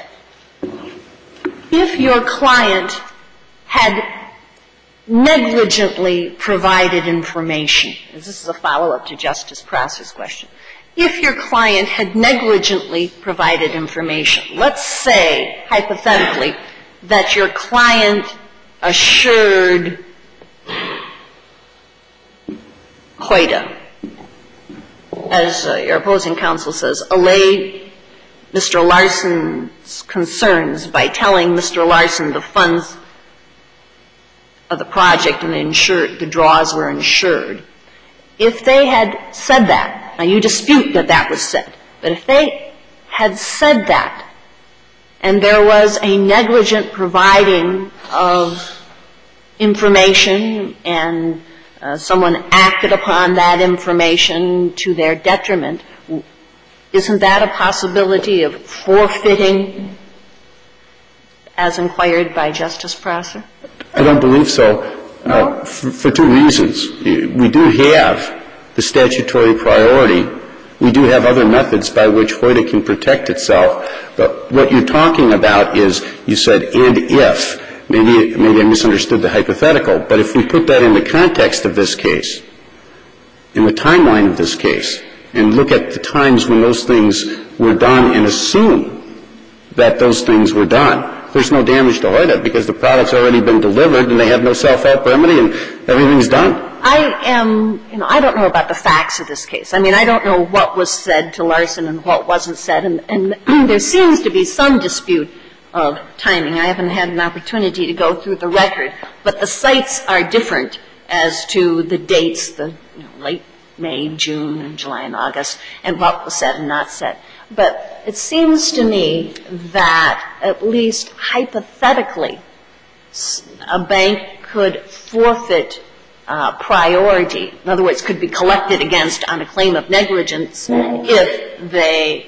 If your client had negligently provided information, this is a follow-up to Justice Prosser's question, if your client had negligently provided information, let's say, hypothetically, that your client assured Hoyda, as your opposing counsel says, allayed Mr. Larson's concerns by telling Mr. Larson the funds of the project and the draws were insured. If they had said that, now you dispute that that was said, but if they had said that and there was a negligent providing of information and someone acted upon that information to their detriment, isn't that a possibility of forfeiting as inquired by Justice Prosser? I don't believe so, for two reasons. We do have the statutory priority. We do have other methods by which FOIA can protect itself. But what you're talking about is, you said, and if. Maybe I misunderstood the hypothetical. But if we put that in the context of this case, in the timeline of this case, and look at the times when those things were done and assume that those things were done, there's no damage to FOIA because the product's already been delivered and they have no self-help remedy and everything's done. I don't know about the facts of this case. I mean, I don't know what was said to Larson and what wasn't said, and there seems to be some dispute of timing. I haven't had an opportunity to go through the record, but the sites are different as to the dates, the late May, June, and July and August, and what was said and not said. But it seems to me that at least hypothetically a bank could forfeit priority, in other words, could be collected against on a claim of negligence if they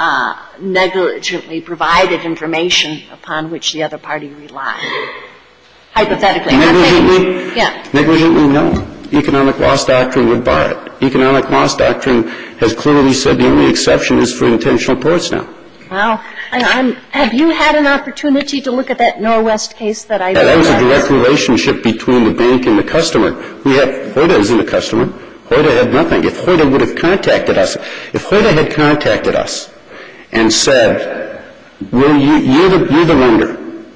negligently provided information upon which the other party relied. Hypothetically. Negligently? Yeah. Negligently, no. Economic loss doctrine would bar it. Economic loss doctrine has clearly said the only exception is for intentional torts now. Well, have you had an opportunity to look at that Norwest case that I read? That was a direct relationship between the bank and the customer. FOIA isn't a customer. FOIA had nothing. If FOIA would have contacted us, if FOIA had contacted us and said, you're the lender,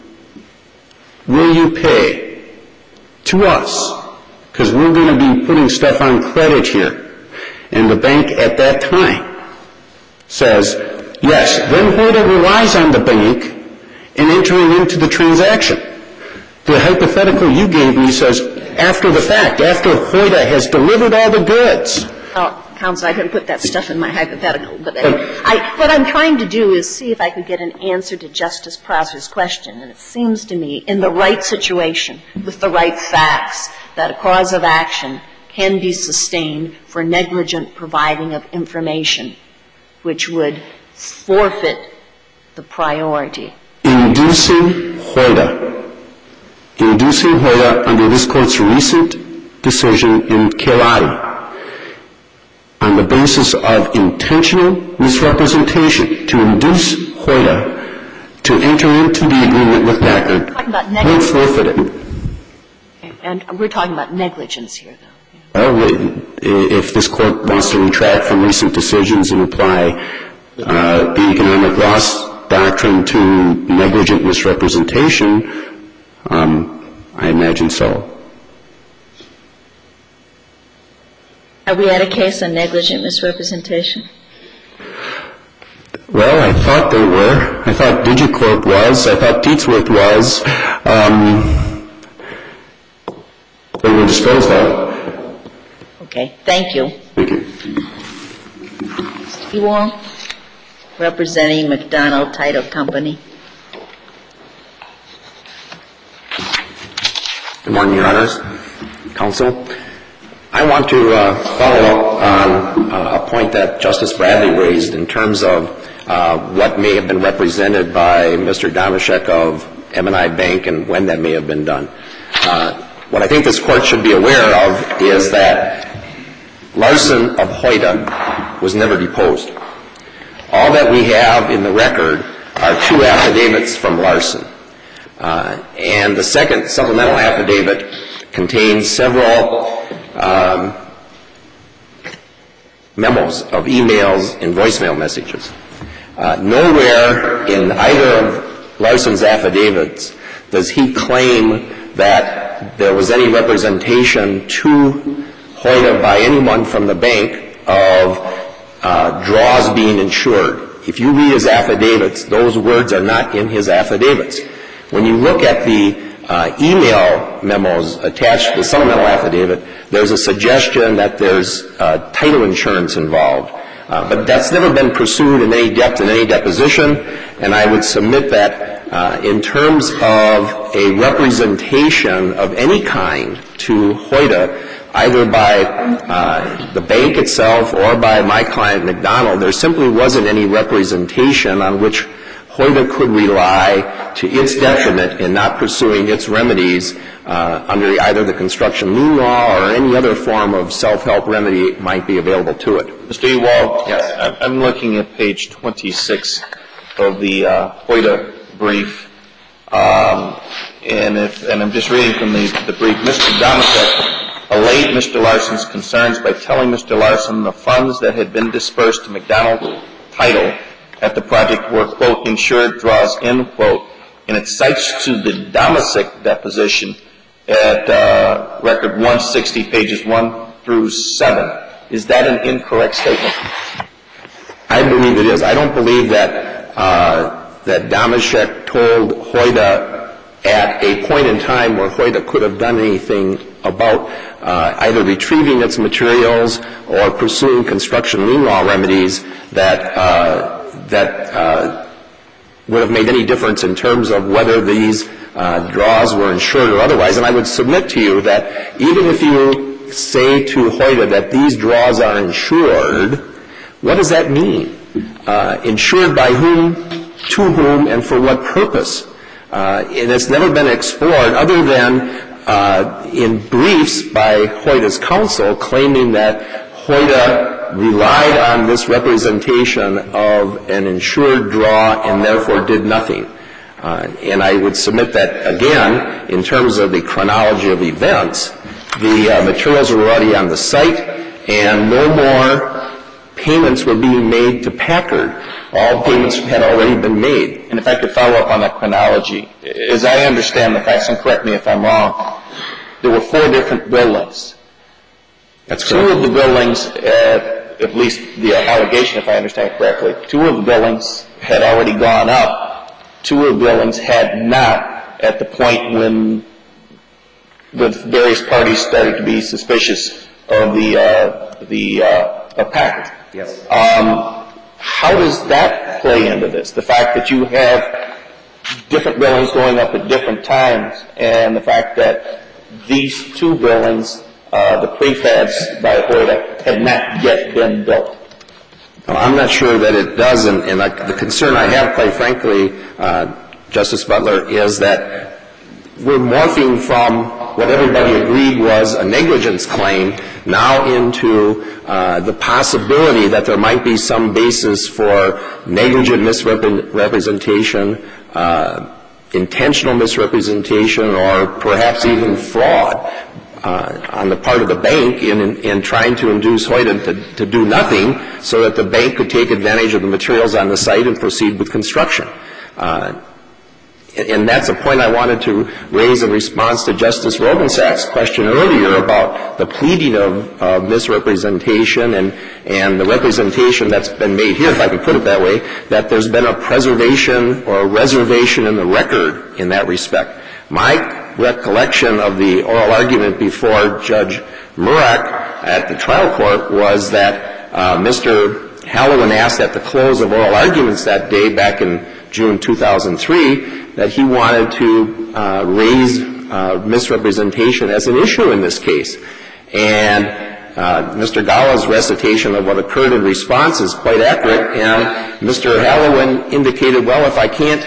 will you pay to us? Because we're going to be putting stuff on credit here. And the bank at that time says, yes, then FOIA relies on the bank in entering into the transaction. The hypothetical you gave me says, after the fact, after FOIA has delivered all the goods. Oh, counsel, I didn't put that stuff in my hypothetical. But what I'm trying to do is see if I could get an answer to Justice Prosser's question. And it seems to me, in the right situation, with the right facts, that a cause of action can be sustained for negligent providing of information, which would forfeit the priority. Inducing FOIA. Inducing FOIA under this Court's recent decision in Kilati on the basis of intentional misrepresentation to induce FOIA to enter into the agreement with Packard would forfeit it. And we're talking about negligence here, though. Well, if this Court wants to retract from recent decisions and apply the economic loss doctrine to negligent misrepresentation, I imagine so. Have we had a case on negligent misrepresentation? Well, I thought there were. I thought DigiCorp was. I thought Teetsworth was. They were disposed of. Okay. Thank you. Thank you. Mr. Ewald, representing McDonald Title Company. Good morning, Your Honors. Counsel. I want to follow up on a point that Justice Bradley raised in terms of what may have been represented by Mr. Domashek of M&I Bank and when that may have been done. What I think this Court should be aware of is that Larson of Hoyda was never deposed. All that we have in the record are two affidavits from Larson. And the second supplemental affidavit contains several memos of emails and voicemail messages. Nowhere in either of Larson's affidavits does he claim that there was any representation to Hoyda by anyone from the bank of draws being insured. If you read his affidavits, those words are not in his affidavits. When you look at the email memos attached to the supplemental affidavit, there's a suggestion that there's title insurance involved. But that's never been pursued in any depth in any deposition, and I would submit that in terms of a representation of any kind to Hoyda, either by the bank itself or by my client McDonald, there simply wasn't any representation on which Hoyda could rely to its detriment in not pursuing its remedies under either the construction lien law or any other form of self-help remedy might be available to it. Mr. Ewald? Yes. I'm looking at page 26 of the Hoyda brief, and I'm just reading from the brief. Mr. Domesek allayed Mr. Larson's concerns by telling Mr. Larson the funds that had been dispersed to McDonald Title at the project were, quote, insured draws, end quote, and it cites to the Domesek deposition at record 160, pages 1 through 7. Is that an incorrect statement? I believe it is. I don't believe that that Domesek told Hoyda at a point in time where Hoyda could have done anything about either retrieving its materials or pursuing construction lien law remedies that would have made any difference in terms of whether these draws were insured or otherwise. And I would submit to you that even if you say to Hoyda that these draws are insured, what does that mean? Insured by whom, to whom, and for what purpose? And it's never been explored other than in briefs by Hoyda's counsel claiming that Hoyda relied on this representation of an insured draw and therefore did nothing. And I would submit that, again, in terms of the chronology of events, the materials were already on the site and no more payments were being made to Packard. All payments had already been made. And if I could follow up on that chronology, as I understand the facts, and correct me if I'm wrong, there were 4 different buildings. That's correct. 2 of the buildings, at least the allegation, if I understand correctly, 2 of the buildings had already gone up. 2 of the buildings had not at the point when the various parties started to be suspicious of of Packard. Yes. How does that play into this? The fact that you have different buildings going up at different times and the fact that these 2 buildings, the prefabs by Hoyda, had not yet been built. Well, I'm not sure that it does, and the concern I have, quite frankly, Justice Butler, is that we're morphing from what everybody agreed was a negligence claim now into the possibility that there might be some basis for negligent misrepresentation, intentional misrepresentation, or perhaps even fraud on the part of the bank in trying to induce Hoyda to do nothing so that the bank could take advantage of the materials on the site and proceed with construction. And that's a point I wanted to raise in response to Justice Rogensack's question earlier about the pleading of misrepresentation and the representation that's been made here, if I can put it that way, that there's been a preservation or a reservation in the record in that respect. My recollection of the oral argument before Judge Murak at the trial court was that Mr. Halloran asked at the close of oral arguments that day back in June 2003 that he wanted to raise misrepresentation as an issue in this case. And Mr. Gala's recitation of what occurred in response is quite accurate, and Mr. Halloran indicated, well, if I can't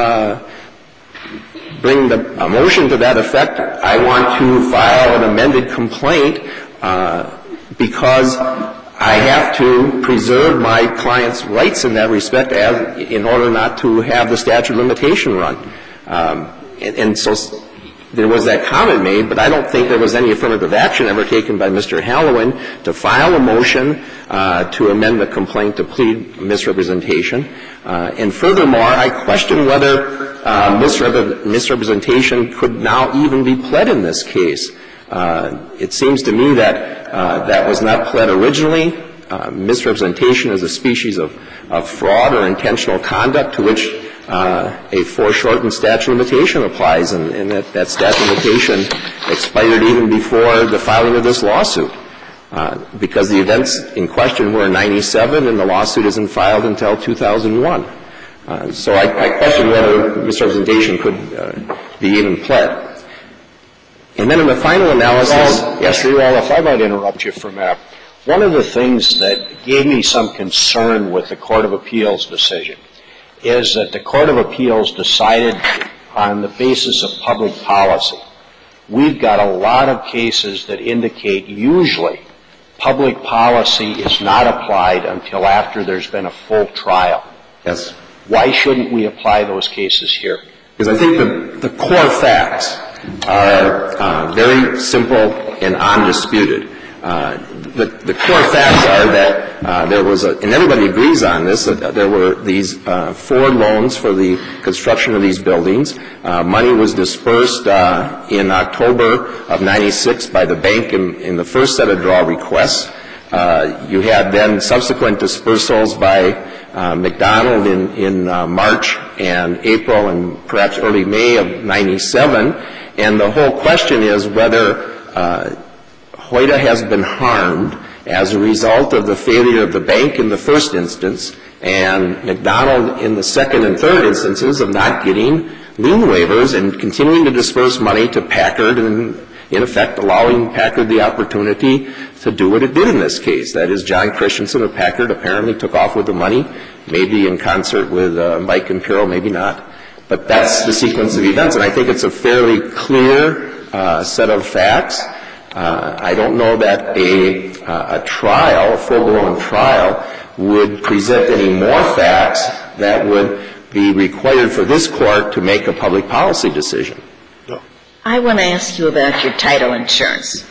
bring a motion to that effect, I want to file an amended complaint because I have to preserve my client's rights in that respect in order not to have the statute of limitation run. And so there was that comment made, but I don't think there was any affirmative action ever taken by Mr. Halloran to file a motion to amend the complaint to plead misrepresentation. And furthermore, I question whether misrepresentation could now even be pled in this case. It seems to me that that was not pled originally. Misrepresentation is a species of fraud or intentional conduct to which a foreshortened statute of limitation applies, and that statute of limitation expired even before the filing of this lawsuit, because the events in question were in 97 and the lawsuit isn't filed until 2001. So I question whether misrepresentation could be even pled. And then in the final analysis, yes, if I might interrupt you for a minute. One of the things that gave me some concern with the Court of Appeals decision is that the Court of Appeals decided on the basis of public policy. We've got a lot of cases that indicate usually public policy is not applied until after there's been a full trial. yes, Why shouldn't we apply those cases here? because I think the core facts are very simple and undisputed. The core facts are that there was and everybody agrees on this, that there were these 4 loans for the construction of these buildings. Money was dispersed in October of 96 by the bank in the first set of draw requests. You had then subsequent dispersals by McDonald in March and April and perhaps early May of 97. And the whole question is whether Hoyda has been harmed as a result of the failure of the bank in the first instance and McDonald in the second and third instances of not getting lien waivers and continuing to disperse money to Packard and, in effect, allowing Packard the opportunity to do what it did in this case. That is, John Christensen of Packard apparently took off with the money, maybe in concert with Mike Imperial, maybe not. But that's the sequence of events, and I think it's a fairly clear set of facts. I don't know that a trial, a full-blown trial, would present any more facts that would be required for this Court to make a public policy decision. I want to ask you about your title insurance.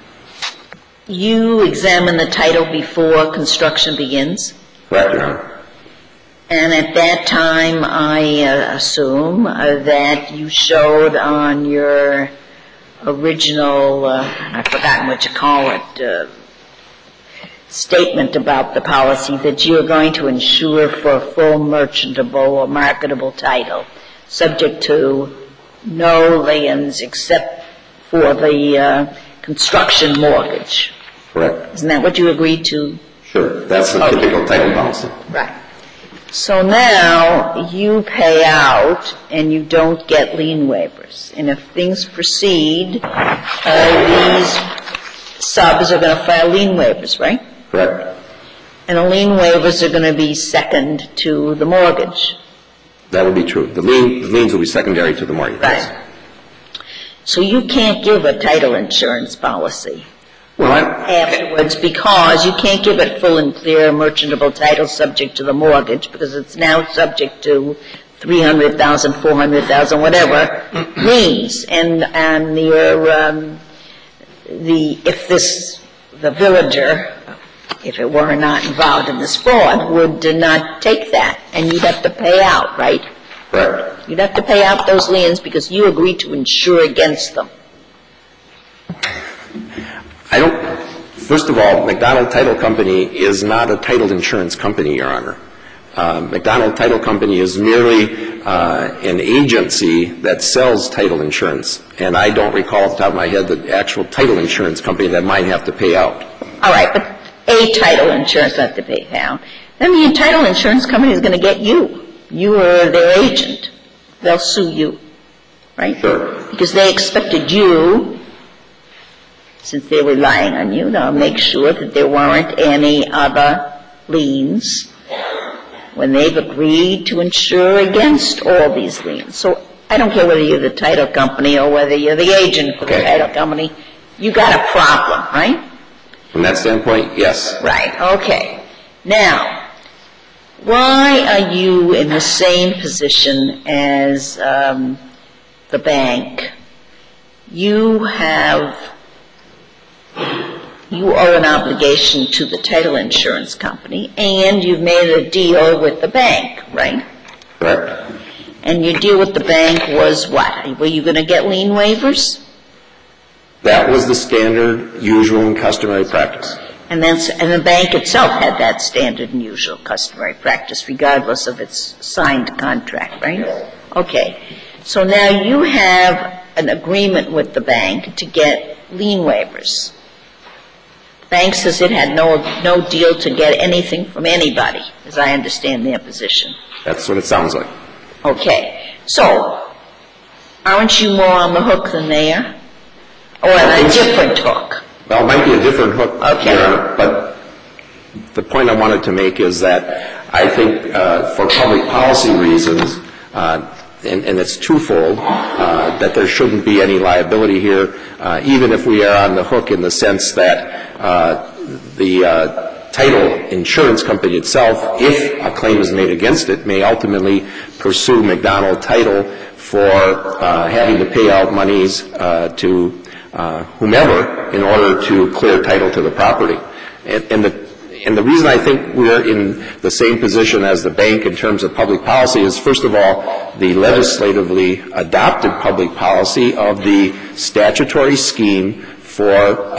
You examine the title before construction begins? Correct, Your Honor. And at that time, I assume that you showed on your original, I've forgotten what you call it, statement about the policy that you are going to insure for full merchantable or marketable title, subject to no liens except for the construction mortgage. Correct. Isn't that what you agreed to? Sure. That's the typical title policy. Right. So now you pay out and you don't get lien waivers. And if things proceed, these subs are going to file lien waivers, right? Correct. And the lien waivers are going to be second to the mortgage. That would be true. The liens will be secondary to the mortgage. Right. So you can't give a title insurance policy afterwards because you can't give it full and clear merchantable title subject to the mortgage because it's now subject to $300,000, $400,000, whatever liens. And the villager, if it were not involved in this fraud, would not take that, and you'd have to pay out, right? Correct. You'd have to pay out those liens because you agreed to insure against them. First of all, McDonald Title Company is not a title insurance company, Your Honor. McDonald Title Company is merely an agency that sells title insurance, and I don't recall off the top of my head the actual title insurance company that might have to pay out. All right, but a title insurance has to pay out. Then the title insurance company is going to get you. You are their agent. They'll sue you, right? Sure. Because they expected you, since they're relying on you, to make sure that there weren't any other liens when they've agreed to insure against all these liens. So I don't care whether you're the title company or whether you're the agent for the title company. You got a problem, right? From that standpoint, yes. Right, okay. Now, why are you in the same position as the bank? You owe an obligation to the title insurance company, and you've made a deal with the bank, right? Correct. And your deal with the bank was what? Were you going to get lien waivers? That was the standard, usual, and customary practice. And the bank itself had that standard and usual customary practice regardless of its signed contract, right? Okay. So now you have an agreement with the bank to get lien waivers. The bank says it had no deal to get anything from anybody, as I understand their position. That's what it sounds like. Okay. So aren't you more on the hook than they are? Or on a different hook? Well, it might be a different hook, Okay. Your Honor, but the point I wanted to make is that I think for public policy reasons, and it's twofold, that there shouldn't be any liability here, even if we are on the hook in the sense that the title insurance company itself, if a claim is made against it, may ultimately pursue McDonald Title for having to pay out monies to whomever in order to clear title to the property. And the reason I think we're in the same position as the bank in terms of public policy is, first of all, the legislatively adopted public policy of the statutory scheme for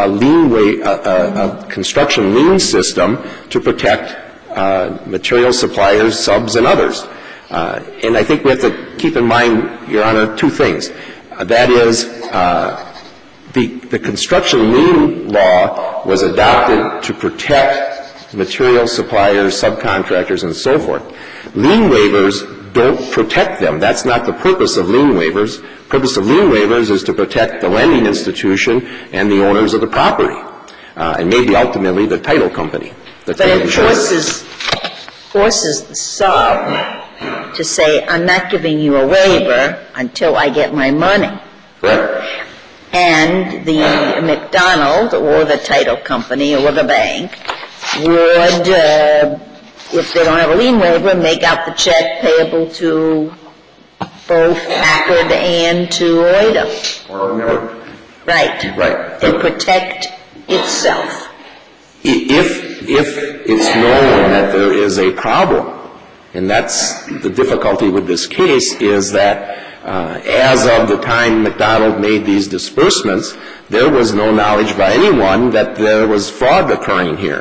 a construction lien system to protect material suppliers, subs, and others. And I think we have to keep in mind, Your Honor, two things. That is, the construction lien law was adopted to protect material suppliers, subcontractors, and so forth. Lien waivers don't protect them. That's not the purpose of lien waivers. The purpose of lien waivers is to protect the lending institution and the owners of the property, and maybe ultimately the title company. But it forces the sub to say, I'm not giving you a waiver until I get my money. Correct. And the McDonald or the title company or the bank would, if they don't have a lien waiver, make out the check payable to both Packard and to OIDA. Or whomever. Right. Right. To protect itself. If it's known that there is a problem, and that's the difficulty with this case, is that as of the time McDonald made these disbursements, there was no knowledge by anyone that there was fraud occurring here.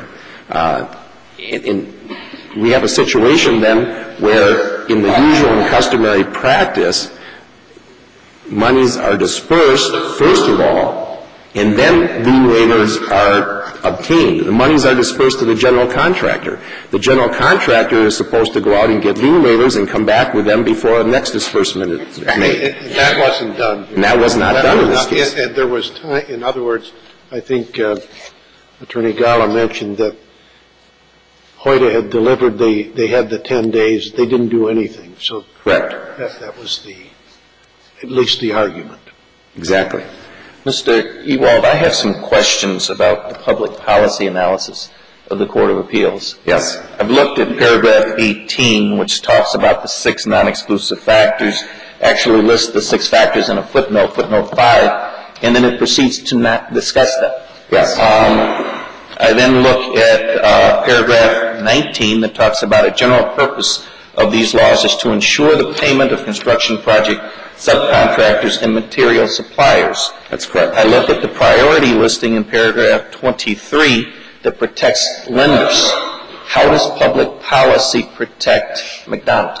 We have a situation then where in the usual and customary practice, monies are dispersed, first of all, and then lien waivers are obtained. The monies are dispersed to the general contractor. The general contractor is supposed to go out and get lien waivers and come back with them before the next disbursement is made. That wasn't done. And that was not done in this case. And there was time, in other words, I think Attorney Gala mentioned that Hoyda had delivered they had the 10 days. They didn't do anything. So correct. That was at least the argument. Exactly. Mr. Ewald, I have some questions about the public policy analysis of the Court of Appeals. Yes. I've looked at paragraph 18, which talks about the 6 non-exclusive factors, actually lists the 6 factors in a footnote, footnote 5, and then it proceeds to not discuss them. Yes. I then look at paragraph 19 that talks about a general purpose of these laws is to ensure the payment of construction project subcontractors and material suppliers. That's correct. I look at the priority listing in paragraph 23 that protects lenders. How does public policy protect McDonald?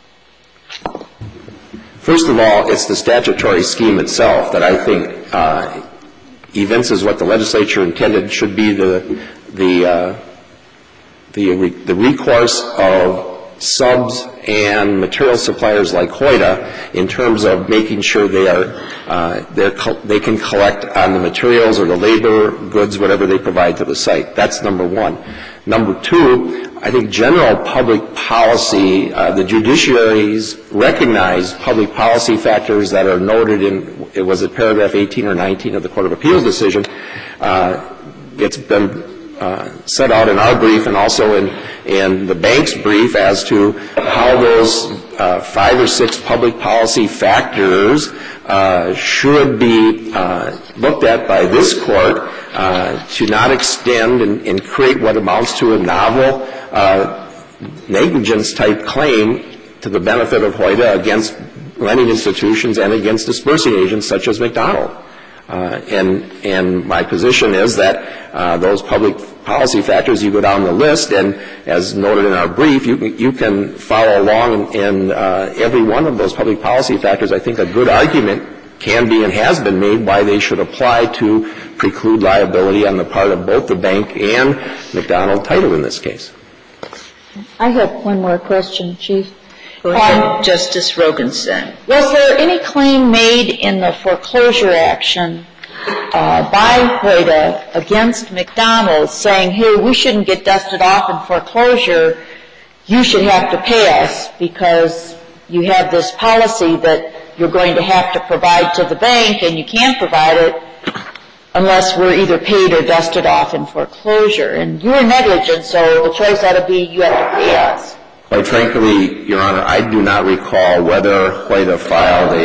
First of all, it's the statutory scheme itself that I think evinces what the legislature intended should be the recourse of subs and material suppliers like Hoyda in terms of making sure they can collect on the materials or the labor, goods, whatever they provide to the site. That's number one. Number two, I think general public policy, the judiciaries recognize public policy factors that are noted in, was it paragraph 18 or 19 of the Court of Appeals decision. It's been set out in our brief and also in the bank's brief as to how those 5 or 6 public policy factors should be looked at by this court to not extend and create what amounts to a novel negligence-type claim to the benefit of Hoyda against lending institutions and against dispersing agents such as McDonald. And my position is that those public policy factors, you go down the list, and as noted in our brief, you can follow along in every one of those public policy factors. I think a good argument can be and has been made why they should apply to preclude liability on the part of both the bank and McDonald Title in this case. I have one more question, Chief. Go ahead. Justice Rogensen. Was there any claim made in the foreclosure action by Hoyda against McDonald saying, hey, we shouldn't get dusted off in foreclosure, you should have to pay us because you have this policy that you're going to have to provide to the bank and you can't provide it unless we're either paid or dusted off in foreclosure. And you were negligent, so the choice ought to be you have to pay us. Quite frankly, Your Honor, I do not recall whether Hoyda filed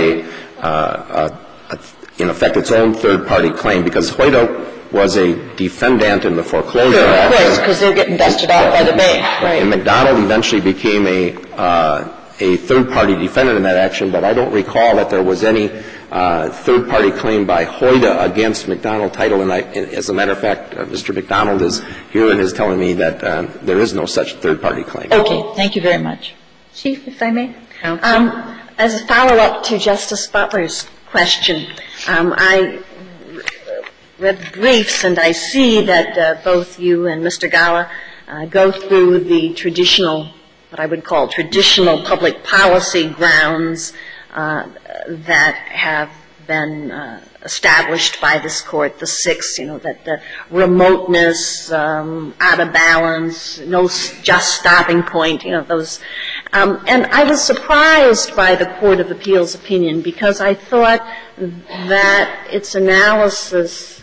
in effect, its own third-party claim, because Hoyda was a defendant in the foreclosure action. Of course, because they're getting dusted off by the bank. Right. And McDonald eventually became a third-party defendant in that action, but I don't recall that there was any third-party claim by Hoyda against McDonald Title. And as a matter of fact, Mr. McDonald is here and is telling me that there is no such third-party claim. Okay. Thank you very much. Chief, if I may. As a follow-up to Justice Butler's question, I read the briefs and I see that both you and Mr. Gala go through the traditional, what I would call traditional public policy grounds that have been established by this Court, the six, that the remoteness, out of balance, no just stopping point, those. And I was surprised by the Court of Appeals opinion because I thought that its analysis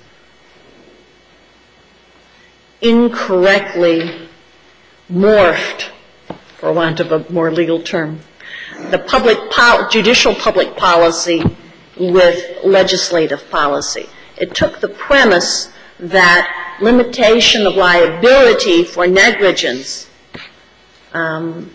incorrectly morphed, for want of a more legal term, the judicial public policy with legislative policy. It took the premise that limitation of liability for negligence on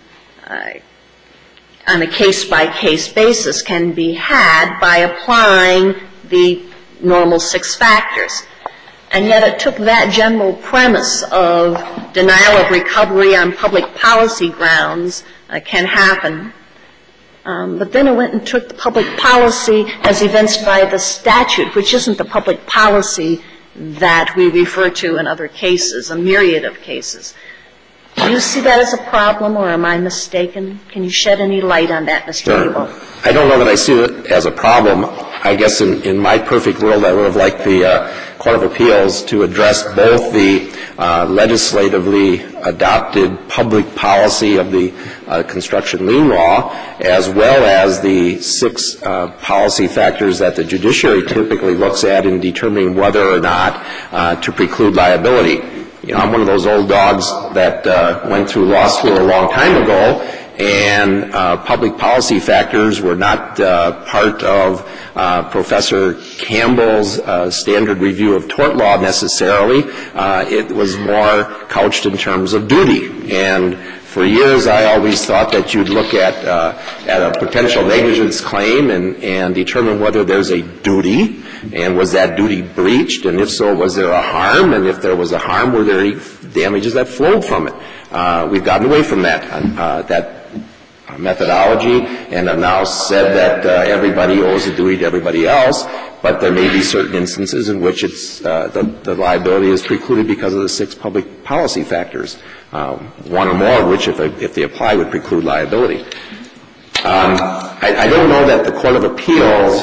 a case-by-case basis can be had by applying the normal 6 factors. And yet it took that general premise of denial of recovery on public policy grounds can happen. But then it went and took the public policy as evinced by the statute, which isn't the public policy that we refer to in other cases, a myriad of cases. Do you see that as a problem, or am I mistaken? Can you shed any light on that, Mr. Abel? Sure. I don't know that I see it as a problem. I guess in my perfect world, I would have liked the Court of Appeals to address both the legislatively adopted public policy of the construction lien law as well as the 6 policy factors that the judiciary typically looks at in determining whether or not to preclude liability. I'm one of those old dogs that went through law school a long time ago, and public policy factors were not part of Professor Campbell's standard review of tort law necessarily. It was more couched in terms of duty. And for years, I always thought that you'd look at a potential negligence claim and determine whether there's a duty, and was that duty breached, and if so, was there a harm, and if there was a harm, were there any damages that flowed from it? We've gotten away from that methodology, and have now said that everybody owes a duty to everybody else, but there may be certain instances in which it's the liability is precluded because of the 6 public policy factors, one or more of which, if they apply, would preclude liability. I don't know that the Court of Appeals,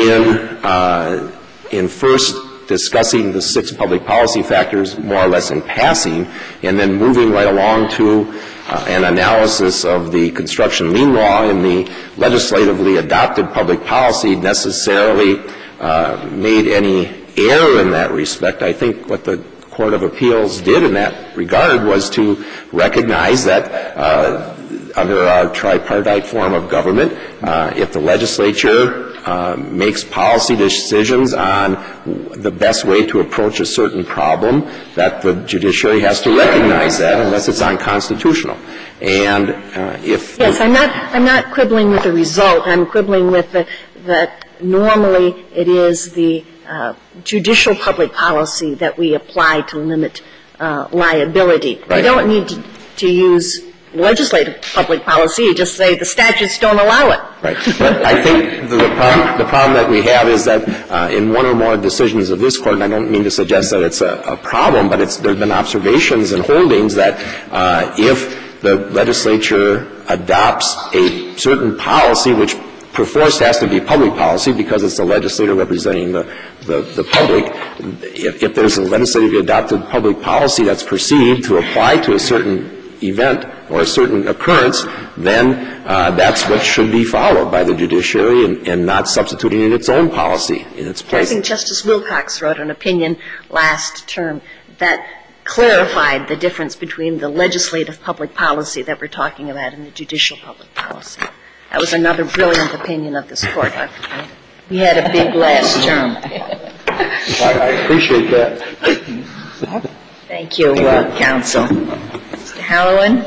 in first discussing the 6 public policy factors more or less in passing, and then moving right along to an analysis of the construction lien law and the legislatively adopted public policy necessarily made any error in that respect. I think what the Court of Appeals did in that regard was to recognize that under our tripartite form of government, if the legislature makes policy decisions on the best way to approach a certain problem, that the judiciary has to recognize that unless it's unconstitutional. And if yes, I'm not quibbling with the result. I'm quibbling with that normally it is the judicial public policy that we apply to limit liability. Right. You don't need to use legislative public policy. You just say the statutes don't allow it. Right. But I think the problem that we have is that in one or more decisions of this Court, and I don't mean to suggest that it's a problem, but there have been observations and holdings that if the legislature adopts a certain policy, which perforce has to be public policy because it's the legislator representing the public, if there's a legislatively adopted public policy that's perceived to apply to a certain event or a certain occurrence, then that's what should be followed by the judiciary and not substituting in its own policy in its place. I think Justice Wilcox wrote an opinion last term that clarified the difference between the legislative public policy that we're talking about and the judicial public policy. That was another brilliant opinion of this Court. We had a big last term. I appreciate that. Thank you, counsel. Mr. Halloran?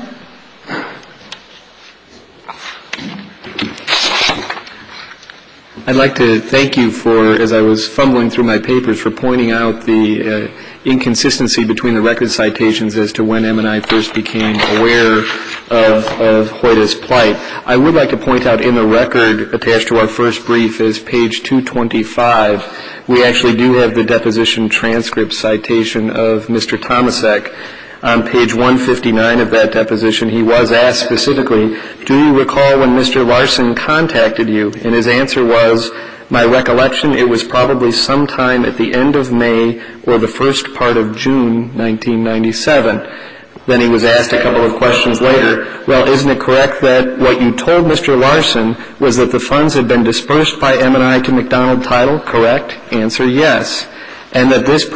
I'd like to thank you for, as I was fumbling through my papers, for pointing out the inconsistency between the record citations as to when M&I first became aware of Hoyta's plight. I would like to point out in the record attached to our first brief is page 225. We actually do have the deposition transcript citation of Mr. Tomasek. On page 159 of that deposition, he was asked specifically, do you recall when Mr. Larson contacted you? And his answer was, my recollection, it was probably sometime at the end of May or the first part of June 1997. Then he was asked a couple of questions later, well, isn't it correct that what you told Mr. Larson was that the funds had been dispersed by M&I to McDonald Title, correct? Answer, yes. And that this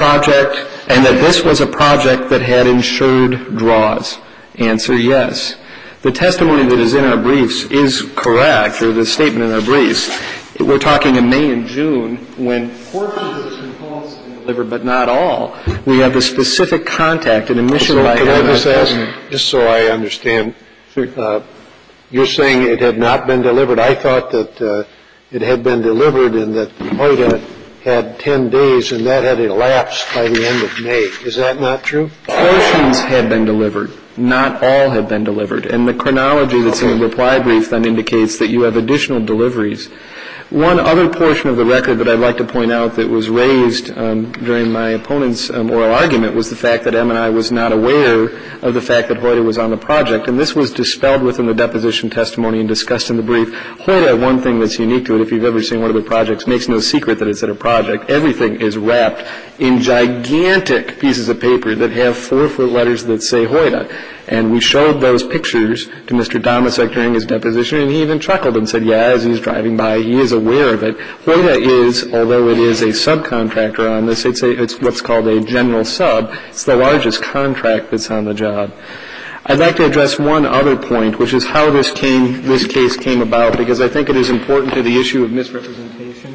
was a project that had insured draws. Answer, yes. The testimony that is in our briefs is correct, or the statement in our briefs. We're talking in May and June when portions of the components have been delivered, but not all. We have the specific contact and admission by M&I. Can I just ask, just so I understand, you're saying it had not been delivered. I thought that it had been delivered and that Hoyta had 10 days and that had elapsed by the end of May. Is that not true? Portions had been delivered. Not all had been delivered. And the chronology that's in the reply brief then indicates that you have additional deliveries. One other portion of the record that I'd like to point out that was raised during my opponent's oral argument was the fact that M&I was not aware of the fact that Hoyta was on the project. And this was dispelled within the deposition testimony and discussed in the brief. Hoyta, one thing that's unique to it, if you've ever seen one of the projects, makes no secret that it's at a project. Everything is wrapped in gigantic pieces of paper that have 4-foot letters that say Hoyta. And we showed those pictures to Mr. Domasek during his deposition, and he even chuckled and said, yeah, as he's driving by, he is aware of it. Hoyta is, although it is a subcontractor on this, it's what's called a general sub. It's the largest contract that's on the job. I'd like to address one other point, which is how this case came about, because I think it is important to the issue of misrepresentation.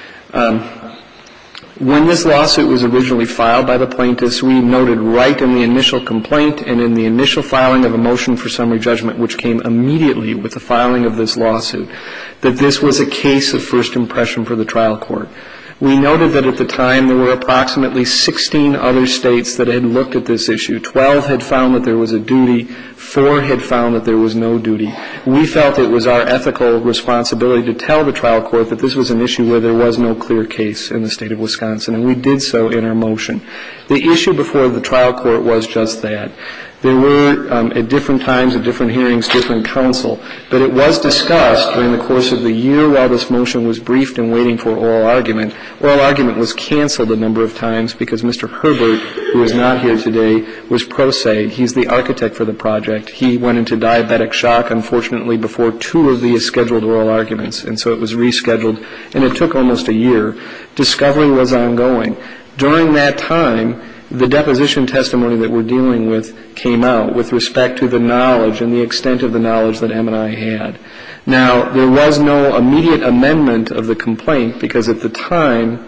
When this lawsuit was originally filed by the plaintiffs, we noted right in the initial complaint and in the initial filing of a motion for summary judgment, which came immediately with the filing of this lawsuit, that this was a case of first impression for the trial court. We noted that at the time there were approximately 16 other states that had looked at this issue. 12 had found that there was a duty. 4 had found that there was no duty. We felt it was our ethical responsibility to tell the trial court that this was an issue where there was no clear case in the state of Wisconsin, and we did so in our motion. The issue before the trial court was just that. There were, at different times, at different hearings, different counsel, but it was discussed during the course of the year while this motion was briefed and waiting for oral argument. Oral argument was canceled a number of times because Mr. Herbert, who is not here today, was pro se. He's the architect for the project. He went into diabetic shock, unfortunately, before 2 of the scheduled oral arguments, and so it was rescheduled, and it took almost a year. Discovery was ongoing. During that time, the deposition testimony that we're dealing with came out with respect to the knowledge and the extent of the knowledge that M&I had. Now, there was no immediate amendment of the complaint because at the time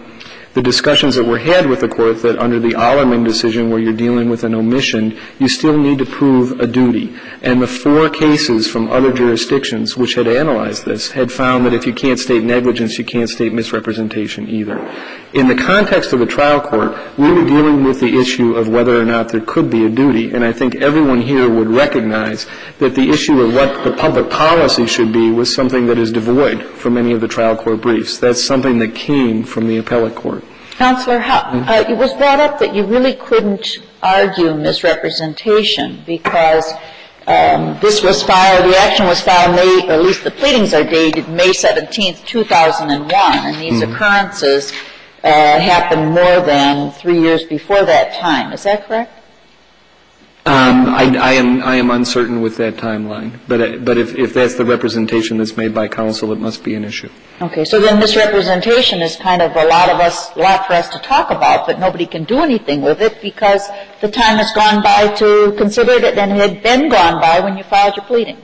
the discussions that were had with the court that under the Allerman decision where you're dealing with an omission, you still need to prove a duty. And the 4 cases from other jurisdictions which had analyzed this had found that if you can't state negligence, you can't state misrepresentation either. In the context of the trial court, we were dealing with the issue of whether or not there could be a duty. And I think everyone here would recognize that the issue of what the public policy should be was something that is devoid from any of the trial court briefs. That's something that came from the appellate court. Counselor, it was brought up that you really couldn't argue misrepresentation because this was filed, the action was filed May, or at least the pleadings are dated May 17th, 2001, and these occurrences happened more than 3 years before that time. Is that correct? I am uncertain with that timeline, but if that's the representation that's made by counsel, it must be an issue. Okay, so then misrepresentation is kind of a lot for us to talk about, but nobody can do anything with it because the time has gone by to consider it and it had been gone by when you filed your pleadings.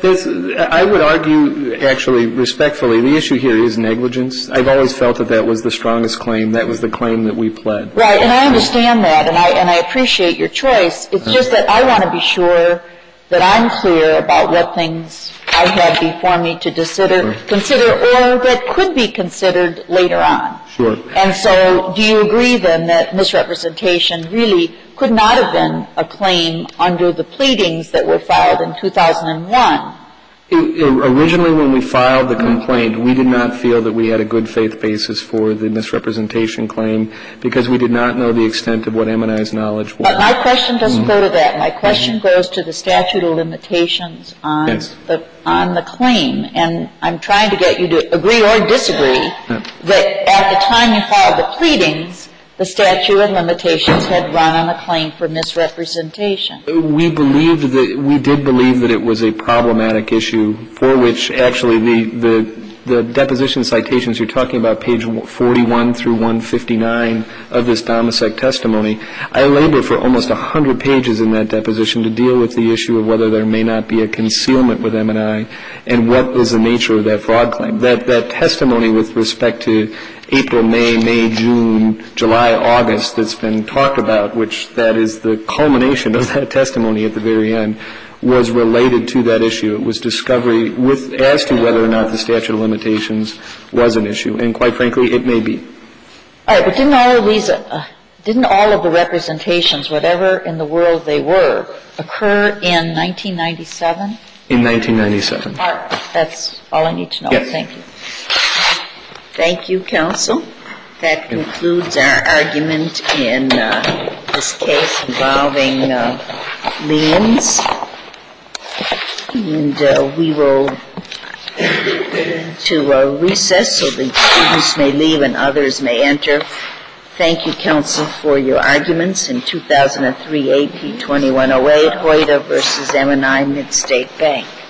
I would argue, actually, respectfully, the issue here is negligence. I've always felt that that was the strongest claim. That was the claim that we pled. Right, and I understand that, and I appreciate your choice. It's just that I want to be sure that I'm clear about what things I have before me to consider or that could be considered later on. Sure. And so do you agree then that misrepresentation really could not have been a claim under the pleadings that were filed in 2001? Originally, when we filed the complaint, we did not feel that we had a good faith basis for the misrepresentation claim because we did not know the extent of what M&I's knowledge was. But my question doesn't go to that. My question goes to the statute of limitations on the claim. And I'm trying to get you to agree or disagree that at the time you filed the pleadings, the statute of limitations had run on a claim for misrepresentation. We did believe that it was a problematic issue for which actually the deposition citations you're talking about, page 41 through 159 of this Domisek testimony, I labored for almost 100 pages in that deposition to deal with the issue of whether there may not be a concealment with M&I and what is the nature of that fraud claim. That testimony with respect to April, May, June, July, August that's been talked about, which that is the culmination of that testimony at the very end, was related to that issue. It was discovery as to whether or not the statute of limitations was an issue. And quite frankly, it may be. All right. But didn't all of the representations, whatever in the world they were, occur in 1997? In 1997. All right. That's all I need to know. Yes. Thank you. Thank you, counsel. That concludes our argument in this case involving liens. And we will to a recess so the students may leave and others may enter. Thank you, counsel, for your arguments in 2003 AP 2108, Hoyda versus M&I Mid-State Bank.